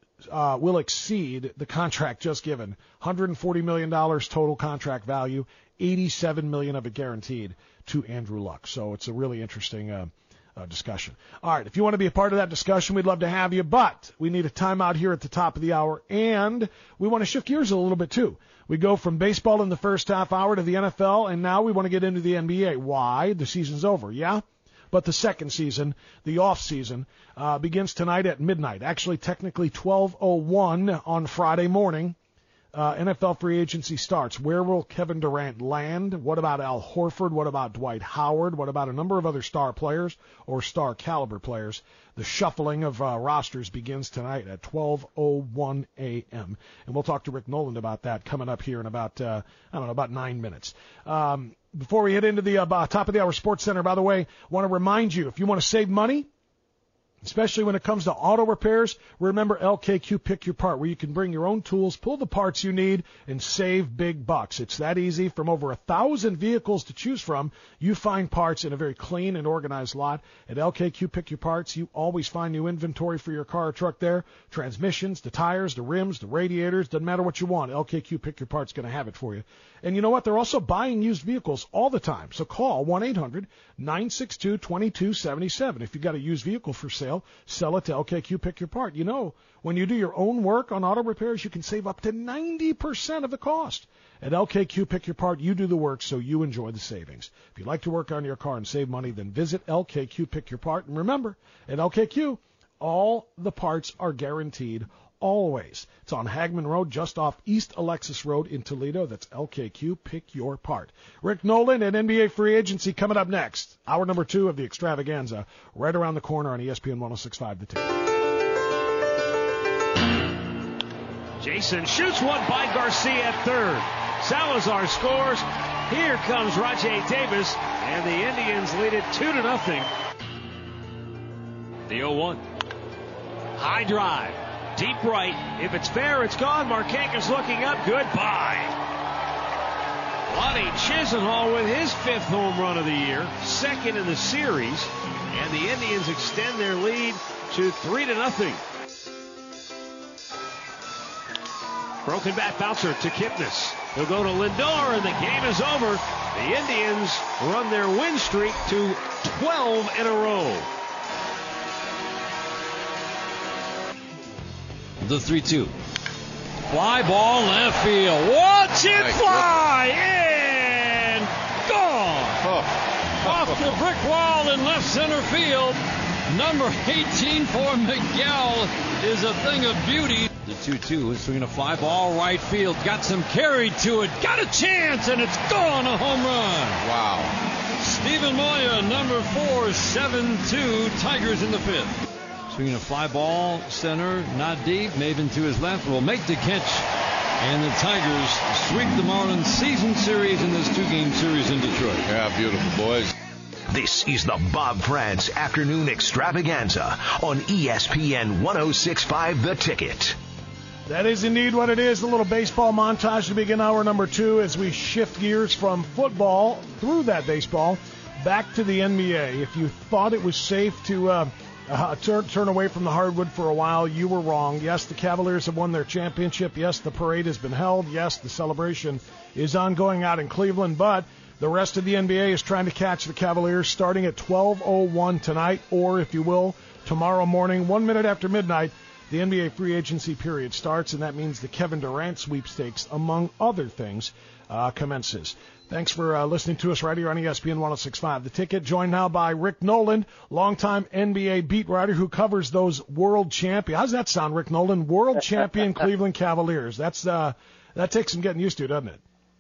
Speaker 6: exceed the contract just given. $140 million total contract value, $87 million of it guaranteed to Andrew Luck. So it's a really interesting discussion. All right, if you want to be a part of that discussion, we'd love to have you, but we need a timeout here at the top of the hour, and we want to shift gears a little bit too. We go from baseball in the first half hour to the NFL, and now we want to get into the NBA. Why? The season's over, yeah? But the second season, the off season, begins tonight at midnight. Actually, technically 12:01 on Friday morning. NFL free agency starts. Where will Kevin Durant land? What about Al Horford? What about Dwight Howard? What about a number of other star players or star caliber players? The shuffling of rosters begins tonight at 12:01 a.m. And we'll talk to Rick Noland about that coming up here in about 9 minutes. Before we head into the top of the hour Sports Center, by the way, I want to remind you, if you want to save money, Especially when it comes to auto repairs, remember LKQ Pick Your Part, where you can bring your own tools, pull the parts you need, and save big bucks. It's that easy. From over 1,000 vehicles to choose from, you find parts in a very clean and organized lot. At LKQ Pick Your Parts, you always find new inventory for your car or truck there. Transmissions, the tires, the rims, the radiators, doesn't matter what you want. LKQ Pick Your Parts going to have it for you. And you know what? They're also buying used vehicles all the time. So call 1-800-962-2277. If you've got a used vehicle for sale, sell it to LKQ Pick Your Part. You know, when you do your own work on auto repairs, you can save up to 90% of the cost. At LKQ Pick Your Part, you do the work so you enjoy the savings. If you'd like to work on your car and save money, then visit LKQ Pick Your Part. And remember, at LKQ, all the parts are guaranteed always. It's on Hagman Road, just off East Alexis Road in Toledo. That's LKQ Pick Your Part. Rick Nolan and NBA free agency coming up next. Hour number 2 of the extravaganza, right around the corner on ESPN 106.5 The Ticket.
Speaker 4: Jason shoots one by Garcia at third. Salazar scores. Here comes Rajay Davis, and the Indians lead it 2-0. The 0-1. High drive. Deep right. If it's fair, it's gone. Markakis looking up. Goodbye. Lonnie Chisenhall with his 5th home run of the year, 2nd in the series, and the Indians extend their lead to 3-0. Broken bat bouncer to Kipnis. He'll go to Lindor, and the game is over. The Indians run their win streak to 12 in a row.
Speaker 2: The 3-2. Fly ball left field. Watch it fly! And gone! Off the brick wall in left center field. Number 18 for Miguel is a thing of beauty. The 2-2 is swinging a fly ball right field. Got some carry to it. Got a chance, and it's gone. A home run.
Speaker 8: Wow.
Speaker 2: Steven Moya, number 4, 7-2. Tigers in the 5th. Swinging a fly ball center, not deep. Maven to his left will make the catch. And the Tigers sweep the Marlins season series in this 2-game series in Detroit.
Speaker 8: Yeah, beautiful, boys.
Speaker 5: This is the Bob France Afternoon Extravaganza on ESPN 106.5 The Ticket.
Speaker 6: That is indeed what it is. A little baseball montage to begin hour number 2 as we shift gears from football through that baseball back to the NBA. If you thought it was safe to turn away from the hardwood for a while, you were wrong. Yes, the Cavaliers have won their championship. Yes, the parade has been held. Yes, the celebration is ongoing out in Cleveland, but the rest of the NBA is trying to catch the Cavaliers starting at 12:01 tonight, or if you will, tomorrow morning, 1 minute after midnight. The NBA free agency period starts, and that means the Kevin Durant sweepstakes, among other things, commences. Thanks for listening to us right here on ESPN 106.5 The Ticket. Joined now by Rick Nolan, longtime NBA beat writer who covers those world champion. How's that sound, Rick Nolan? World champion Cleveland Cavaliers. That takes some getting used to, doesn't it?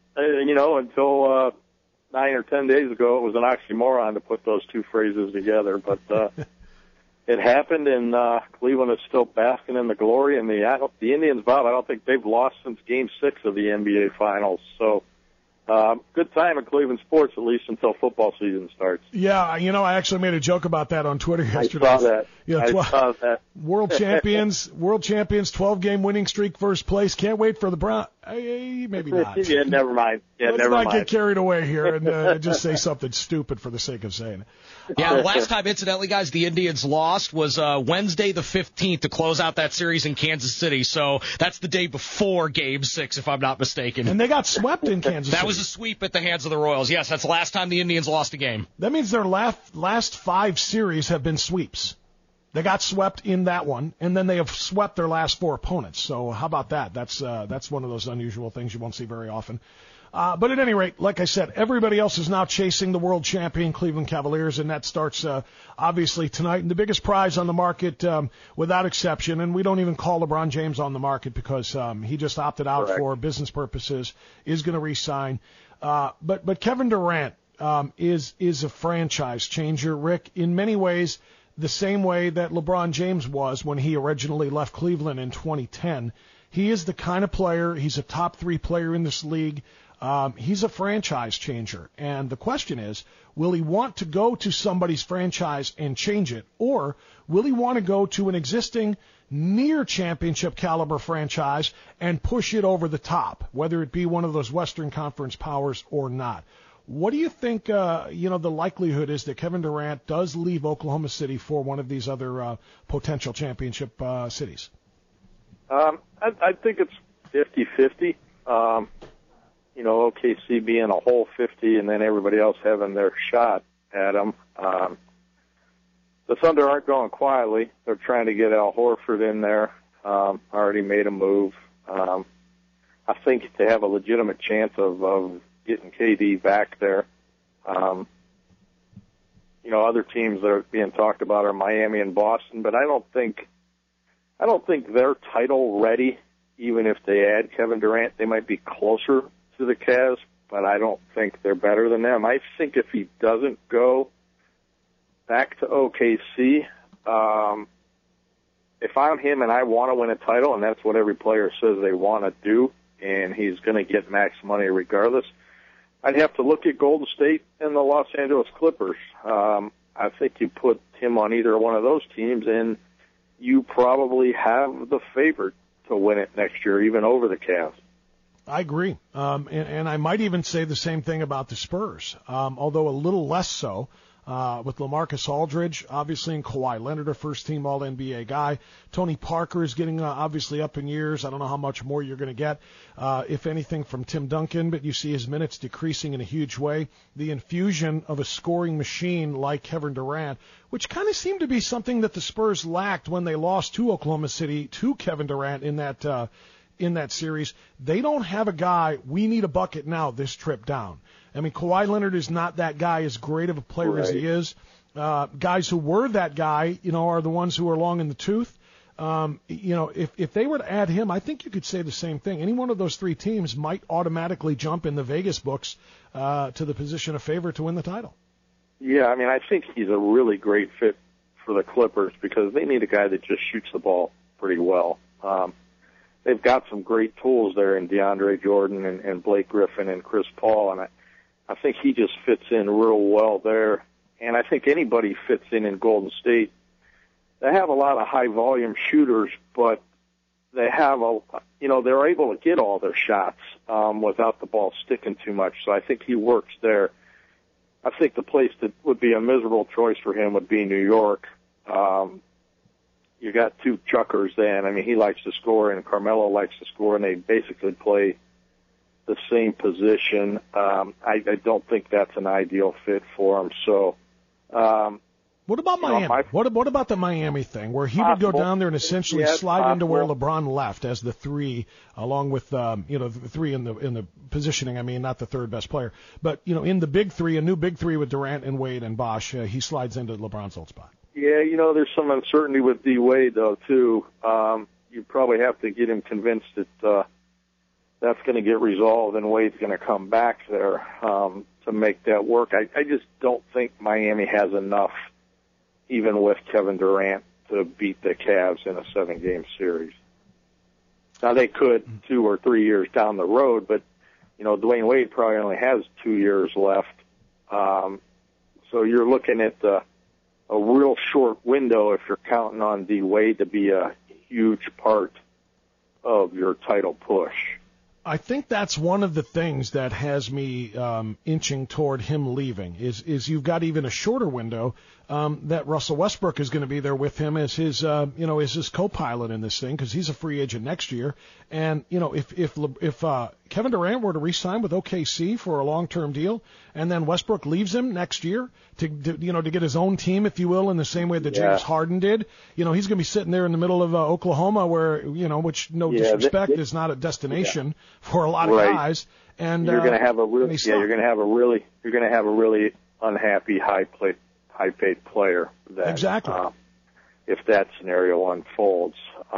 Speaker 9: Until 9 or 10 days ago, it was an oxymoron to put those two phrases together. But it happened, and Cleveland is still basking in the glory. And the Indians, Bob, I don't think they've lost since Game 6 of the NBA Finals. So good time in Cleveland sports, at least until football season starts.
Speaker 6: Yeah, I actually made a joke about that on Twitter yesterday.
Speaker 9: I saw that.
Speaker 6: Yeah,
Speaker 9: I saw that.
Speaker 6: World champions, 12-game winning streak, first place. Can't wait for the Browns. Maybe not.
Speaker 9: Yeah, never mind.
Speaker 6: Let's not get carried away here and just say something stupid for the sake of saying it.
Speaker 7: Yeah, the last time, incidentally, guys, the Indians lost was Wednesday the 15th to close out that series in Kansas City. So that's the day before Game 6, if I'm not mistaken.
Speaker 6: And they got swept in Kansas City.
Speaker 7: That was a sweep at the hands of the Royals. Yes, that's the last time the Indians lost a game.
Speaker 6: That means their last 5 series have been sweeps. They got swept in that one, and then they have swept their last 4 opponents. So how about that? That's one of those unusual things you won't see very often. But at any rate, like I said, everybody else is now chasing the world champion Cleveland Cavaliers, and that starts obviously tonight. And the biggest prize on the market, without exception, and we don't even call LeBron James on the market because he just opted out for business purposes, is going to re-sign. But Kevin Durant is a franchise changer, Rick, in many ways the same way that LeBron James was when he originally left Cleveland in 2010. He is the kind of player, he's a top 3 player in this league. He's a franchise changer. And the question is, will he want to go to somebody's franchise and change it, or will he want to go to an existing near championship caliber franchise and push it over the top, whether it be one of those Western Conference powers or not? What do you think, the likelihood is that Kevin Durant does leave Oklahoma City for one of these other potential championship cities?
Speaker 9: I think it's 50-50. OKC being a whole 50 and then everybody else having their shot at him. The Thunder aren't going quietly. They're trying to get Al Horford in there. Already made a move. I think they have a legitimate chance of getting KD back there. Other teams that are being talked about are Miami and Boston, but I don't think they're title ready. Even if they add Kevin Durant, they might be closer to the Cavs, but I don't think they're better than them. I think if he doesn't go back to OKC, if I'm him and I want to win a title, and that's what every player says they want to do, and he's going to get max money regardless, I'd have to look at Golden State and the Los Angeles Clippers. I think you put him on either one of those teams, and you probably have the favorite to win it next year, even over the Cavs.
Speaker 6: I agree. And I might even say the same thing about the Spurs, although a little less so. With LaMarcus Aldridge, obviously, and Kawhi Leonard, a first-team All-NBA guy. Tony Parker is getting obviously up in years. I don't know how much more you're going to get, if anything, from Tim Duncan, but you see his minutes decreasing in a huge way. The infusion of a scoring machine like Kevin Durant, which kind of seemed to be something that the Spurs lacked when they lost to Oklahoma City to Kevin Durant in that series. They don't have a guy, we need a bucket now this trip down. I mean, Kawhi Leonard is not that guy, as great of a player as he is. Guys who were that guy, are the ones who are long in the tooth. If they were to add him, I think you could say the same thing. Any one of those three teams might automatically jump in the Vegas books to the position of favorite to win the title.
Speaker 9: Yeah, I mean, I think he's a really great fit for the Clippers because they need a guy that just shoots the ball pretty well. They've got some great tools there in DeAndre Jordan and Blake Griffin and Chris Paul, and I think he just fits in real well there. And I think anybody fits in Golden State. They have a lot of high-volume shooters, but they have they're able to get all their shots without the ball sticking too much. So I think he works there. I think the place that would be a miserable choice for him would be New York. You got two chuckers then. I mean, he likes to score and Carmelo likes to score, and they basically play the same position. I don't think that's an ideal fit for him. So,
Speaker 6: what about Miami? What about the Miami thing, where he would go down there and essentially slide into where LeBron left as the three, along with the three in the positioning. I mean, not the third best player, but in the big three, a new big three with Durant and Wade and Bosh, he slides into LeBron's old spot.
Speaker 9: Yeah, there's some uncertainty with D Wade though too. You probably have to get him convinced that that's going to get resolved and Wade's going to come back there to make that work. I just don't think Miami has enough, even with Kevin Durant, to beat the Cavs in a 7-game series. Now, they could 2 or 3 years down the road, but, Dwayne Wade probably only has 2 years left. So you're looking at a real short window if you're counting on D Wade to be a huge part of your title push.
Speaker 6: I think that's one of the things that has me inching toward him leaving is you've got even a shorter window that Russell Westbrook is going to be there with him as his as his co-pilot in this thing because he's a free agent next year. And if Kevin Durant were to re-sign with OKC for a long-term deal, and then Westbrook leaves him next year to get his own team, if you will, in the same way that James Harden did, he's going to be sitting there in the middle of Oklahoma, where which disrespect is not a destination for a lot of guys. And
Speaker 9: you're going to have a really unhappy high-paid player. That,
Speaker 6: exactly.
Speaker 9: If that scenario unfolds.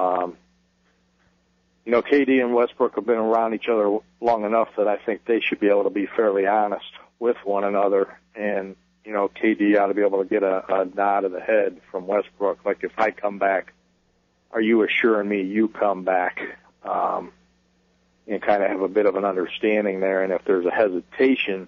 Speaker 9: KD and Westbrook have been around each other long enough that I think they should be able to be fairly honest with one another. And, KD ought to be able to get a nod of the head from Westbrook. Like, if I come back, are you assuring me you come back? And kind of have a bit of an understanding there. And if there's a hesitation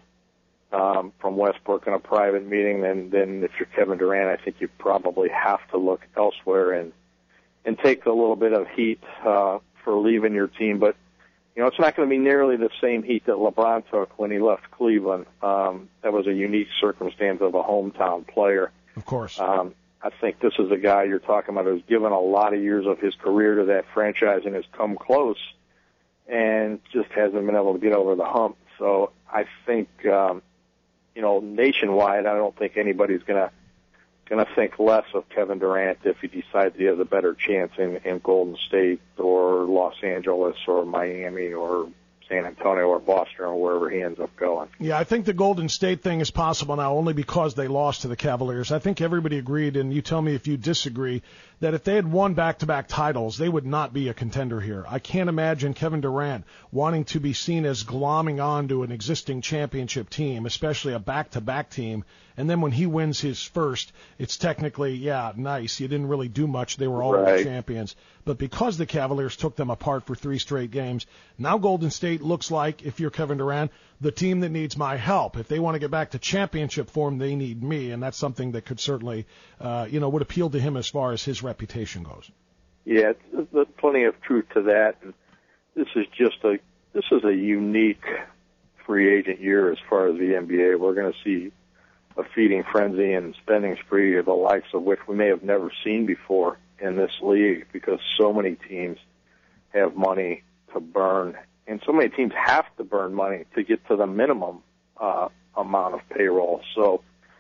Speaker 9: from Westbrook in a private meeting, then if you're Kevin Durant, I think you probably have to look elsewhere and take a little bit of heat for leaving your team. But, it's not going to be nearly the same heat that LeBron took when he left Cleveland. That was a unique circumstance of a hometown player.
Speaker 6: Of course.
Speaker 9: I think this is a guy you're talking about who's given a lot of years of his career to that franchise and has come close and just hasn't been able to get over the hump. So I think, nationwide, I don't think anybody's going to think less of Kevin Durant if he decides he has a better chance in Golden State or Los Angeles or Miami or San Antonio or Boston or wherever he ends up going.
Speaker 6: Yeah, I think the Golden State thing is possible now only because they lost to the Cavaliers. I think everybody agreed, and you tell me if you disagree, that if they had won back-to-back titles, they would not be a contender here. I can't imagine Kevin Durant wanting to be seen as glomming on to an existing championship team, especially a back-to-back team. And then when he wins his first, it's technically, nice. You didn't really do much. They were already champions. But because the Cavaliers took them apart for 3 straight games, now Golden State looks like, if you're Kevin Durant, the team that needs my help. If they want to get back to championship form, they need me. And that's something that could certainly, would appeal to him as far as his reputation goes.
Speaker 9: Yeah, there's plenty of truth to that. And this is a unique free agent year as far as the NBA. We're going to see a feeding frenzy and spending spree of the likes of which we may have never seen before in this league because so many teams have money to burn and so many teams have to burn money to get to the minimum amount of payroll. So,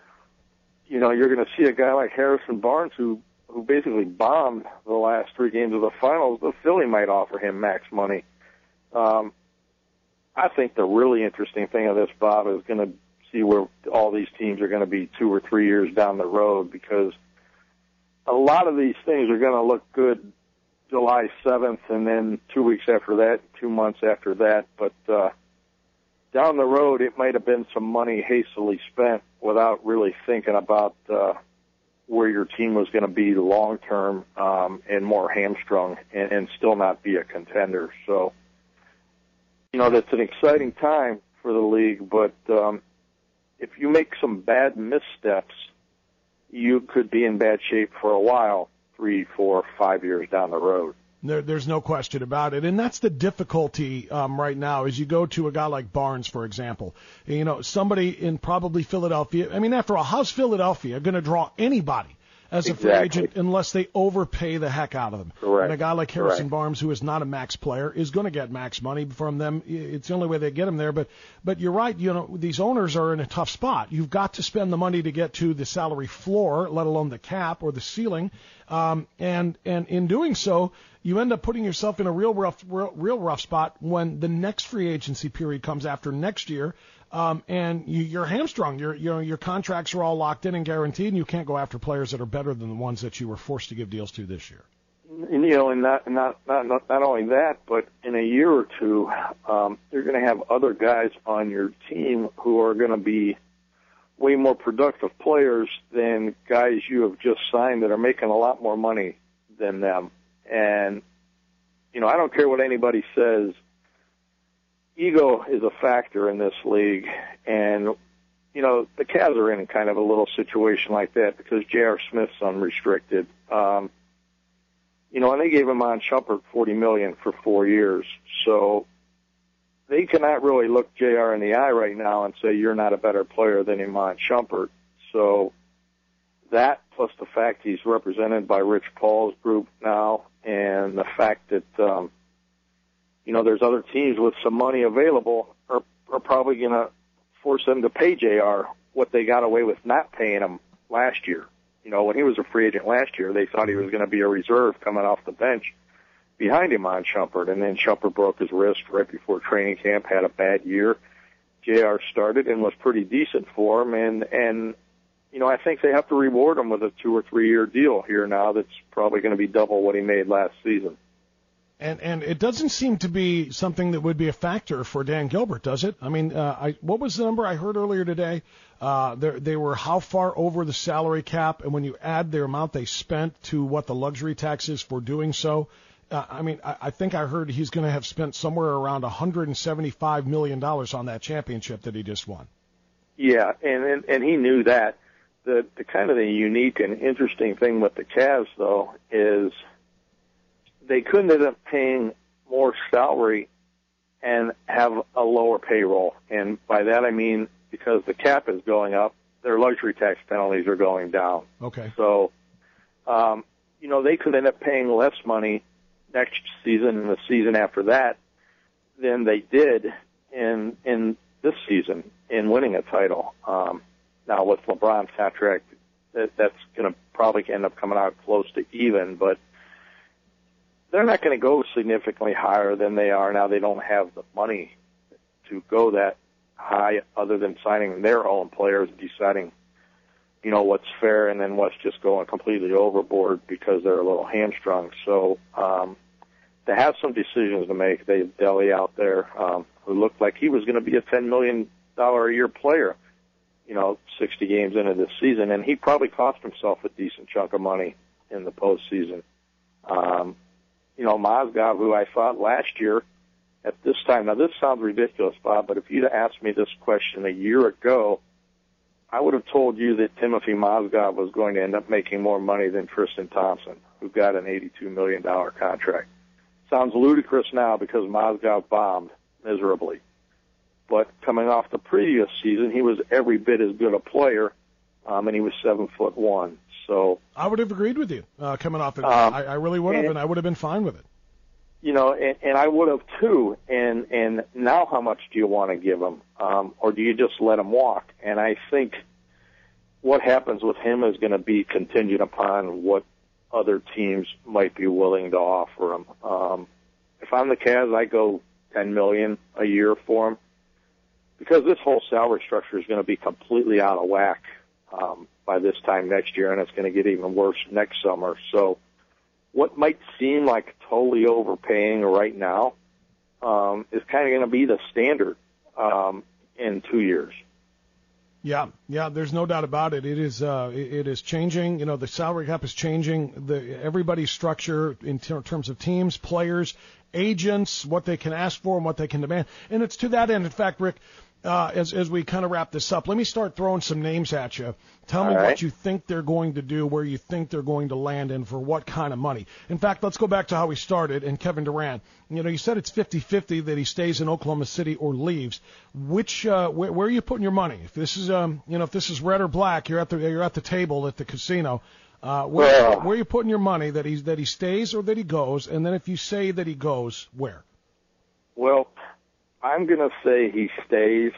Speaker 9: you're going to see a guy like Harrison Barnes who basically bombed the last 3 games of the finals. The Philly might offer him max money. I think the really interesting thing of this, Bob, is going to see where all these teams are going to be 2 or 3 years down the road because a lot of these things are going to look good July 7th and then 2 weeks after that, 2 months after that. But down the road, it might have been some money hastily spent without really thinking about where your team was going to be long term and more hamstrung and still not be a contender. So, that's an exciting time for the league, but if you make some bad missteps, you could be in bad shape for a while, 3, 4, 5 years down the road.
Speaker 6: There's no question about it. And that's the difficulty right now is you go to a guy like Barnes, for example. Somebody in probably Philadelphia. I mean, after all, how's Philadelphia going to draw anybody as a free agent unless they overpay the heck out of them?
Speaker 9: Correct.
Speaker 6: And a guy like Harrison Barnes, who is not a max player, is going to get max money from them. It's the only way they get him there. But you're right. These owners are in a tough spot. You've got to spend the money to get to the salary floor, let alone the cap or the ceiling. And in doing so, you end up putting yourself in a real rough spot when the next free agency period comes after next year. And you're hamstrung. Your contracts are all locked in and guaranteed, and you can't go after players that are better than the ones that you were forced to give deals to this year.
Speaker 9: And not only that, but in a year or two, you're going to have other guys on your team who are going to be way more productive players than guys you have just signed that are making a lot more money than them. And, I don't care what anybody says. Ego is a factor in this league, and, the Cavs are in kind of a little situation like that because J.R. Smith's unrestricted. And they gave Iman Shumpert $40 million for 4 years, so they cannot really look J.R. in the eye right now and say you're not a better player than Iman Shumpert. So that, plus the fact he's represented by Rich Paul's group now, and the fact that there's other teams with some money available are probably going to force them to pay JR what they got away with not paying him last year. When he was a free agent last year, they thought he was going to be a reserve coming off the bench behind him on Shumpert, and then Shumpert broke his wrist right before training camp, had a bad year. JR started and was pretty decent for him, and I think they have to reward him with a 2 or 3 year deal here now that's probably going to be double what he made last season.
Speaker 6: And it doesn't seem to be something that would be a factor for Dan Gilbert, does it? I mean, what was the number I heard earlier today? They were how far over the salary cap, and when you add their amount they spent to what the luxury tax is for doing so, I think I heard he's going to have spent somewhere around $175 million on that championship that he just won.
Speaker 9: Yeah, and he knew that. The kind of the unique and interesting thing with the Cavs, though, is they couldn't end up paying more salary and have a lower payroll. And by that I mean because the cap is going up, their luxury tax penalties are going down.
Speaker 6: Okay.
Speaker 9: So, they could end up paying less money next season and the season after that than they did in this season in winning a title. Now, with LeBron's contract, that's going to probably end up coming out close to even, but they're not going to go significantly higher than they are now. They don't have the money to go that high other than signing their own players, deciding, what's fair and then what's just going completely overboard because they're a little hamstrung. So they have some decisions to make. They have Delly out there who looked like he was going to be a $10 million a year player, 60 games into this season, and he probably cost himself a decent chunk of money in the postseason. Mozgov, who I thought last year at this time, now this sounds ridiculous, Bob, but if you'd asked me this question a year ago, I would have told you that Timothy Mozgov was going to end up making more money than Tristan Thompson, who got an $82 million contract. Sounds ludicrous now because Mozgov bombed miserably. But coming off the previous season, he was every bit as good a player, and he was 7'1". So
Speaker 6: I would have agreed with you coming off it. I really would have, and I would have been fine with it.
Speaker 9: And I would have too. And now, how much do you want to give him, or do you just let him walk? And I think what happens with him is going to be contingent upon what other teams might be willing to offer him. If I'm the Cavs, I go $10 million a year for him, because this whole salary structure is going to be completely out of whack by this time next year, and it's going to get even worse next summer. So what might seem like totally overpaying right now is kind of going to be the standard in 2 years.
Speaker 6: Yeah, there's no doubt about it. It is changing. The salary cap is changing. Everybody's structure in terms of teams, players, agents, what they can ask for and what they can demand. And it's to that end, in fact, Rick, as we kind of wrap this up, let me start throwing some names at you. Tell me what you think they're going to do, where you think they're going to land, and for what kind of money. In fact, let's go back to how we started, and Kevin Durant. You said it's 50-50 that he stays in Oklahoma City or leaves. Where are you putting your money? If this is if this is red or black, you're at the table at the casino. Where are you putting your money that he stays or that he goes? And then if you say that he goes, where?
Speaker 9: Well, I'm going to say he stays,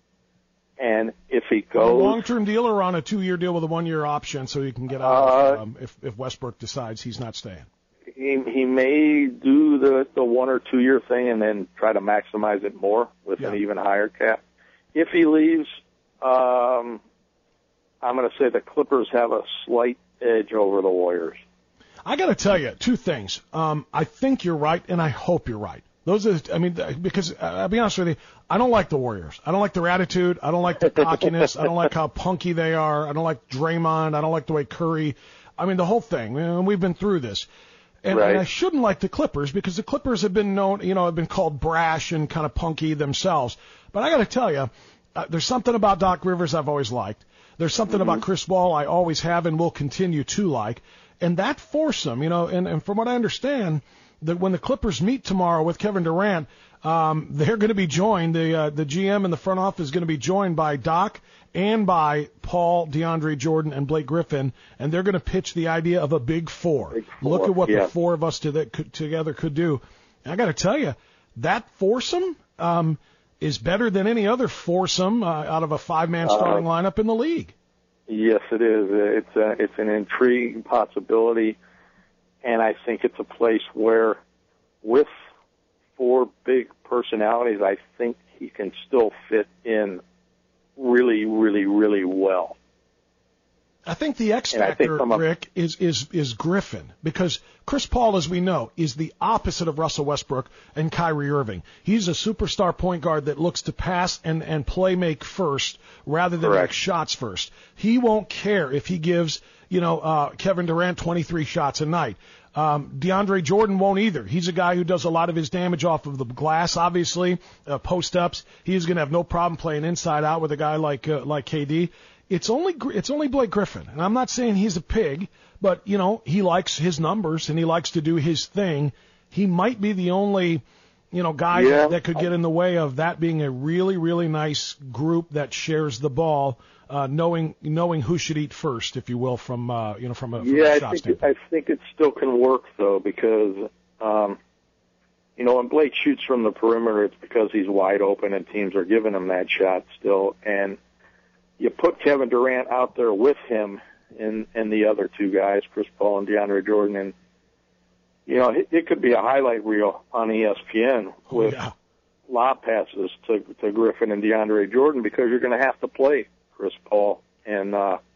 Speaker 9: and if he goes...
Speaker 6: On a long-term deal or on a 2-year deal with a 1-year option so he can get out if Westbrook decides he's not staying?
Speaker 9: He may do the 1 or 2 year thing and then try to maximize it more with an even higher cap. If he leaves, I'm going to say the Clippers have a slight edge over the Warriors.
Speaker 6: I got to tell you, two things. I think you're right, and I hope you're right. Because I'll be honest with you, I don't like the Warriors. I don't like their attitude. I don't like their cockiness. I don't like how punky they are. I don't like Draymond. I don't like the way Curry. The whole thing. We've been through this. And I shouldn't like the Clippers because the Clippers have been known, have been called brash and kind of punky themselves. But I got to tell you, there's something about Doc Rivers I've always liked. There's something about Chris Paul I always have and will continue to like. And that foursome, and from what I understand, that when the Clippers meet tomorrow with Kevin Durant, they're going to be joined. The GM in the front office is going to be joined by Doc and by Paul, DeAndre Jordan, and Blake Griffin, and they're going to pitch the idea of a big four. Look at what the four of us together could do. And I got to tell you, that foursome is better than any other foursome out of a 5-man starting lineup in the league.
Speaker 9: Yes, it is. It's an intriguing possibility. And I think it's a place where, with 4 big personalities, I think he can still fit in really, really, really well.
Speaker 6: I think the X factor, Rick, is Griffin, because Chris Paul, as we know, is the opposite of Russell Westbrook and Kyrie Irving. He's a superstar point guard that looks to pass and play make first rather than make shots first. He won't care if he gives Kevin Durant 23 shots a night. DeAndre Jordan won't either. He's a guy who does a lot of his damage off of the glass, obviously, post-ups. He's going to have no problem playing inside out with a guy like KD. It's only Blake Griffin, and I'm not saying he's a pig, but he likes his numbers and he likes to do his thing. He might be the only guy that could get in the way of that being a really, really nice group that shares the ball, knowing who should eat first, if you will, from a shot standpoint.
Speaker 9: I think it still can work though, because when Blake shoots from the perimeter, it's because he's wide open and teams are giving him that shot still. And you put Kevin Durant out there with him and the other two guys, Chris Paul and DeAndre Jordan, and it could be a highlight reel on ESPN with lob passes to Griffin and DeAndre Jordan, because you're going to have to play Chris Paul and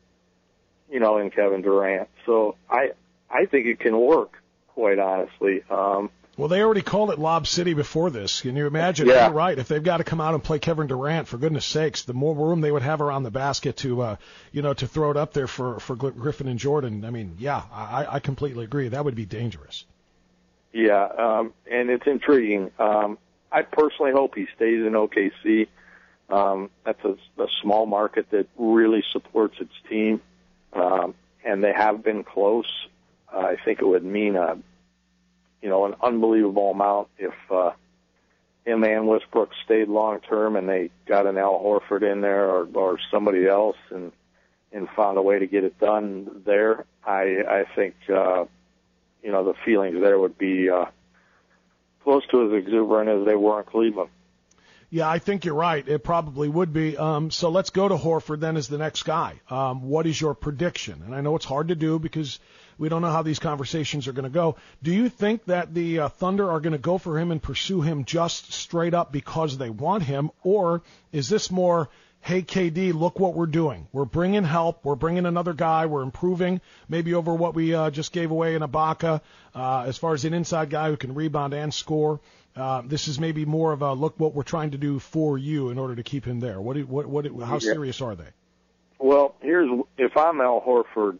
Speaker 9: and Kevin Durant. So I think it can work, quite honestly.
Speaker 6: Well, they already called it Lob City before this. Can you imagine? Yeah. You're right. If they've got to come out and play Kevin Durant, for goodness sakes, the more room they would have around the basket to throw it up there for Griffin and Jordan. I mean, I completely agree. That would be dangerous.
Speaker 9: Yeah, and it's intriguing. I personally hope he stays in OKC. That's a small market that really supports its team, and they have been close. I think it would mean an unbelievable amount if him and Westbrook stayed long term and they got an Al Horford in there or somebody else and found a way to get it done there. I think the feelings there would be close to as exuberant as they were in Cleveland.
Speaker 6: Yeah, I think you're right. It probably would be. So let's go to Horford then as the next guy. What is your prediction? And I know it's hard to do because we don't know how these conversations are going to go. Do you think that the Thunder are going to go for him and pursue him just straight up because they want him? Or is this more, hey, KD, look what we're doing. We're bringing help. We're bringing another guy. We're improving maybe over what we just gave away in Ibaka as far as an inside guy who can rebound and score. This is maybe more of a look what we're trying to do for you in order to keep him there. How serious are they?
Speaker 9: Well, if I'm Al Horford,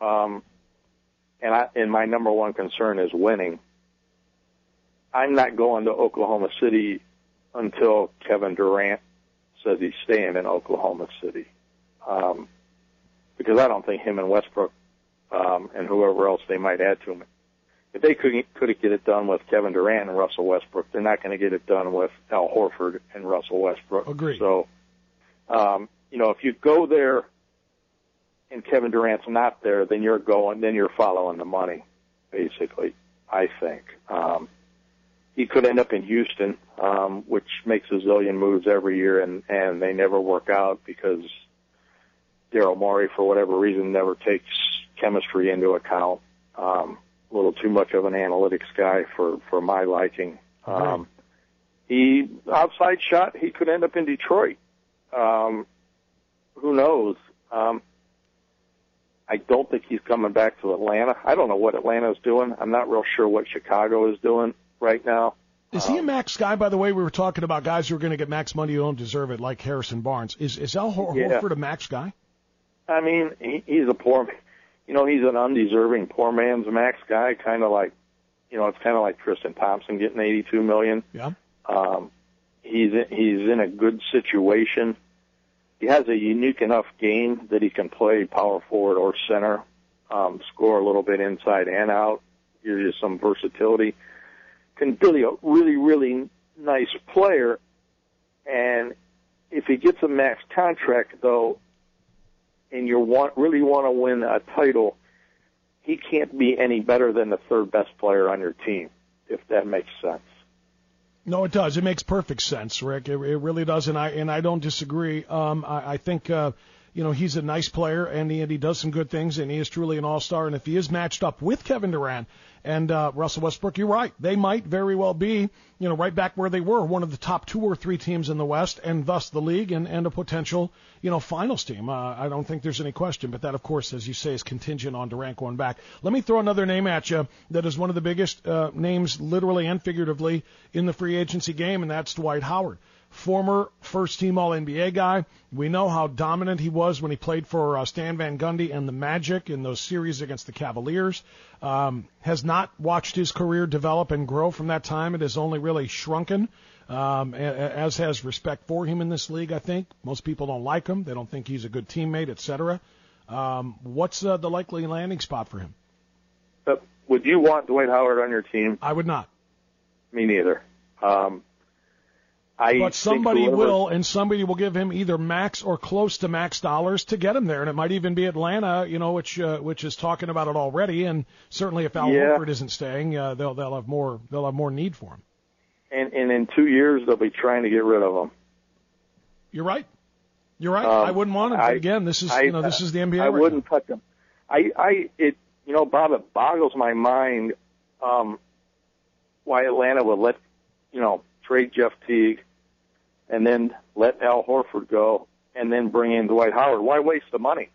Speaker 9: and my number one concern is winning, I'm not going to Oklahoma City until Kevin Durant says he's staying in Oklahoma City, because I don't think him and Westbrook and whoever else they might add to him, if they could get it done with Kevin Durant and Russell Westbrook, they're not going to get it done with Al Horford and Russell Westbrook.
Speaker 6: Agreed.
Speaker 9: So, if you go there and Kevin Durant's not there, then you're following the money, basically, I think. He could end up in Houston, which makes a zillion moves every year, and they never work out because Daryl Morey, for whatever reason, never takes chemistry into account. A little too much of an analytics guy for my liking. He outside shot, he could end up in Detroit. Who knows? I don't think he's coming back to Atlanta. I don't know what Atlanta's doing. I'm not real sure what Chicago is doing right now.
Speaker 6: Is he a max guy, by the way? We were talking about guys who are going to get max money who don't deserve it, like Harrison Barnes. Is Al Horford a max guy?
Speaker 9: I mean, he's a poor, he's an undeserving poor man's max guy, kind of like, it's kind of like Tristan Thompson getting $82 million.
Speaker 6: Yeah.
Speaker 9: He's in a good situation. He has a unique enough game that he can play power forward or center, score a little bit inside and out, gives you some versatility. Can be a really, really nice player. And if he gets a max contract, though, and you really want to win a title, he can't be any better than the third best player on your team, if that makes sense.
Speaker 6: No, it does. It makes perfect sense, Rick. It really does, and I don't disagree. I think he's a nice player, and he does some good things, and he is truly an all-star. And if he is matched up with Kevin Durant and Russell Westbrook, you're right. They might very well be, right back where they were, one of the top 2 or 3 teams in the West, and thus the league, and a potential, finals team. I don't think there's any question, but that, of course, as you say, is contingent on Durant going back. Let me throw another name at you that is one of the biggest names, literally and figuratively, in the free agency game, and that's Dwight Howard. former first-team All-NBA guy. We know how dominant he was when he played for Stan Van Gundy and the Magic in those series against the Cavaliers. Has not watched his career develop and grow from that time. It has only really shrunken, as has respect for him in this league, I think. Most people don't like him. They don't think he's a good teammate, etc. What's the likely landing spot for him?
Speaker 9: Would you want Dwight Howard on your team?
Speaker 6: I would not.
Speaker 9: Me neither.
Speaker 6: But somebody will, and somebody will give him either max or close to max dollars to get him there, and it might even be Atlanta, which is talking about it already. And certainly, if Al Horford isn't staying, they'll have more need for him.
Speaker 9: And in 2 years, they'll be trying to get rid of him.
Speaker 6: You're right. I wouldn't want him. But again, this is the NBA.
Speaker 9: I wouldn't touch him. Bob, it boggles my mind why Atlanta would let trade Jeff Teague and then let Al Horford go and then bring in Dwight Howard. Why waste the money?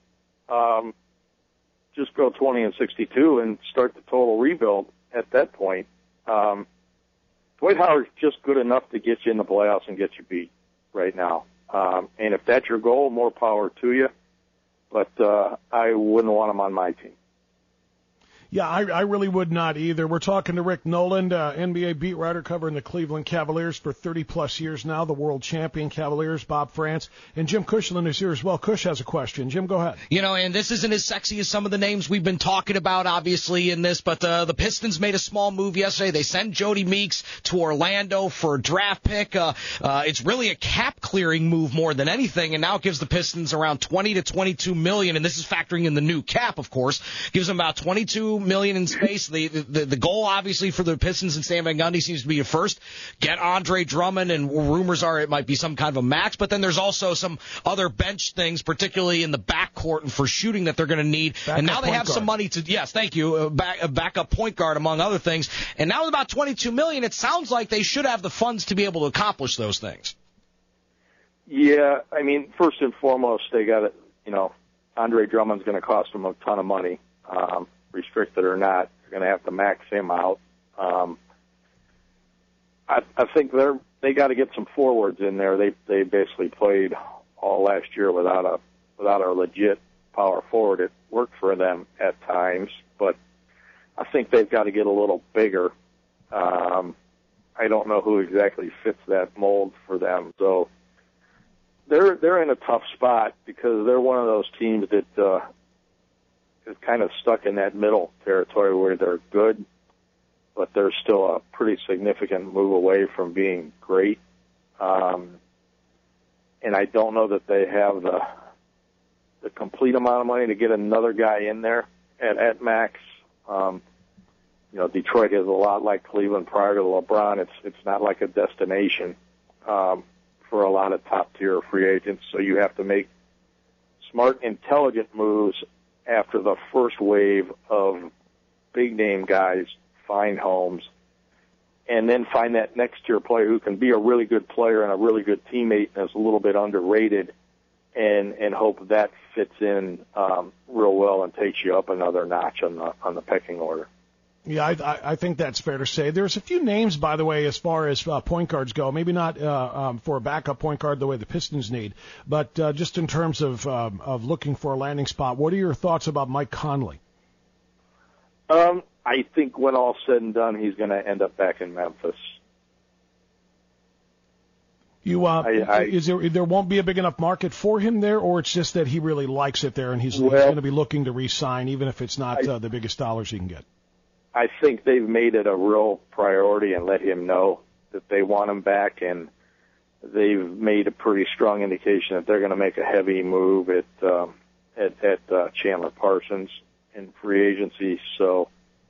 Speaker 9: Just go 20-62 and start the total rebuild at that point. Dwight Howard's just good enough to get you in the playoffs and get you beat right now. And if that's your goal, more power to you. But I wouldn't want him on my team.
Speaker 6: Yeah, I really would not either. We're talking to Rick Noland, NBA beat writer covering the Cleveland Cavaliers for 30-plus years now, the world champion Cavaliers, Bob France. And Jim Cushland is here as well. Cush has a question. Jim, go ahead.
Speaker 7: And this isn't as sexy as some of the names we've been talking about, obviously, in this, but the Pistons made a small move yesterday. They sent Jody Meeks to Orlando for a draft pick. It's really a cap-clearing move more than anything, and now it gives the Pistons around $20 to $22 million, and this is factoring in the new cap, of course. Gives them about $22 million in space. The goal, obviously, for the Pistons and Stan Van Gundy seems to be to first get Andre Drummond, and rumors are it might be some kind of a max, but then there's also some other bench things, particularly in the backcourt and for shooting that they're going to need. And now they have some money to, yes, thank you, a backup point guard, among other things. And now with about $22 million, it sounds like they should have the funds to be able to accomplish those things.
Speaker 9: Yeah, I mean, first and foremost, they got it, Andre Drummond's going to cost them a ton of money. Restricted or not, they're going to have to max him out. I think they got to get some forwards in there. They basically played all last year without a legit power forward. It worked for them at times, but I think they've got to get a little bigger. I don't know who exactly fits that mold for them. So they're in a tough spot because they're one of those teams that is kind of stuck in that middle territory where they're good, but they're still a pretty significant move away from being great. And I don't know that they have the complete amount of money to get another guy in there at max. Detroit is a lot like Cleveland prior to LeBron. It's not like a destination for a lot of top-tier free agents, so you have to make smart, intelligent moves after the first wave of big-name guys find homes, and then find that next-tier player who can be a really good player and a really good teammate and is a little bit underrated, and hope that fits in real well and takes you up another notch on the pecking order.
Speaker 6: Yeah, I think that's fair to say. There's a few names, by the way, as far as point guards go. Maybe not for a backup point guard the way the Pistons need, but just in terms of looking for a landing spot. What are your thoughts about Mike Conley?
Speaker 9: I think when all's said and done, he's going to end up back in Memphis. There won't be a big enough market for him there, or it's just that he really likes it there and he's going to be looking to re-sign, even if it's not the biggest dollars he can get. I think they've made it a real priority and let him know that they want him back, and they've made a pretty strong indication that they're going to make a heavy move at Chandler Parsons in free agency. So,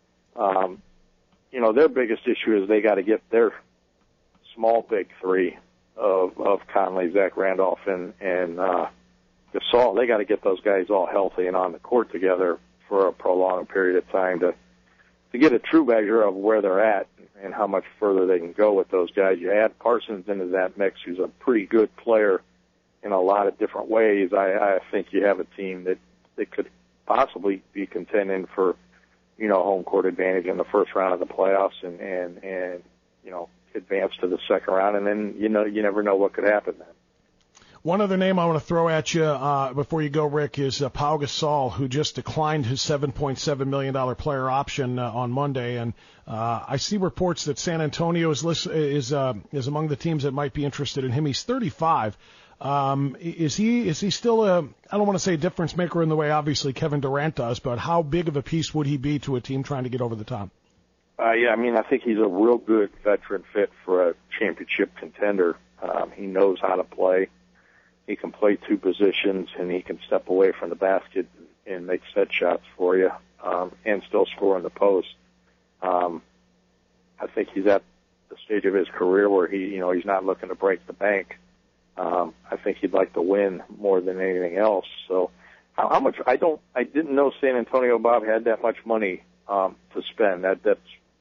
Speaker 9: their biggest issue is they got to get their small big three of Conley, Zach Randolph, and Gasol. They got to get those guys all healthy and on the court together for a prolonged period of time to get a true measure of where they're at and how much further they can go with those guys. You add Parsons into that mix, who's a pretty good player in a lot of different ways. I think you have a team that could possibly be contending for, home court advantage in the first round of the playoffs and advance to the second round, and then you never know what could happen then.
Speaker 6: One other name I want to throw at you before you go, Rick, is Pau Gasol, who just declined his $7.7 million player option on Monday. And I see reports that San Antonio is among the teams that might be interested in him. He's 35. Is he still I don't want to say a difference maker in the way obviously Kevin Durant does, but how big of a piece would he be to a team trying to get over the top?
Speaker 9: Yeah, I mean, I think he's a real good veteran fit for a championship contender. He knows how to play. He can play two positions, and he can step away from the basket and make set shots for you, and still score in the post. I think he's at the stage of his career where he's not looking to break the bank. I think he'd like to win more than anything else. So, how much? I didn't know San Antonio, Bob, had that much money to spend. That's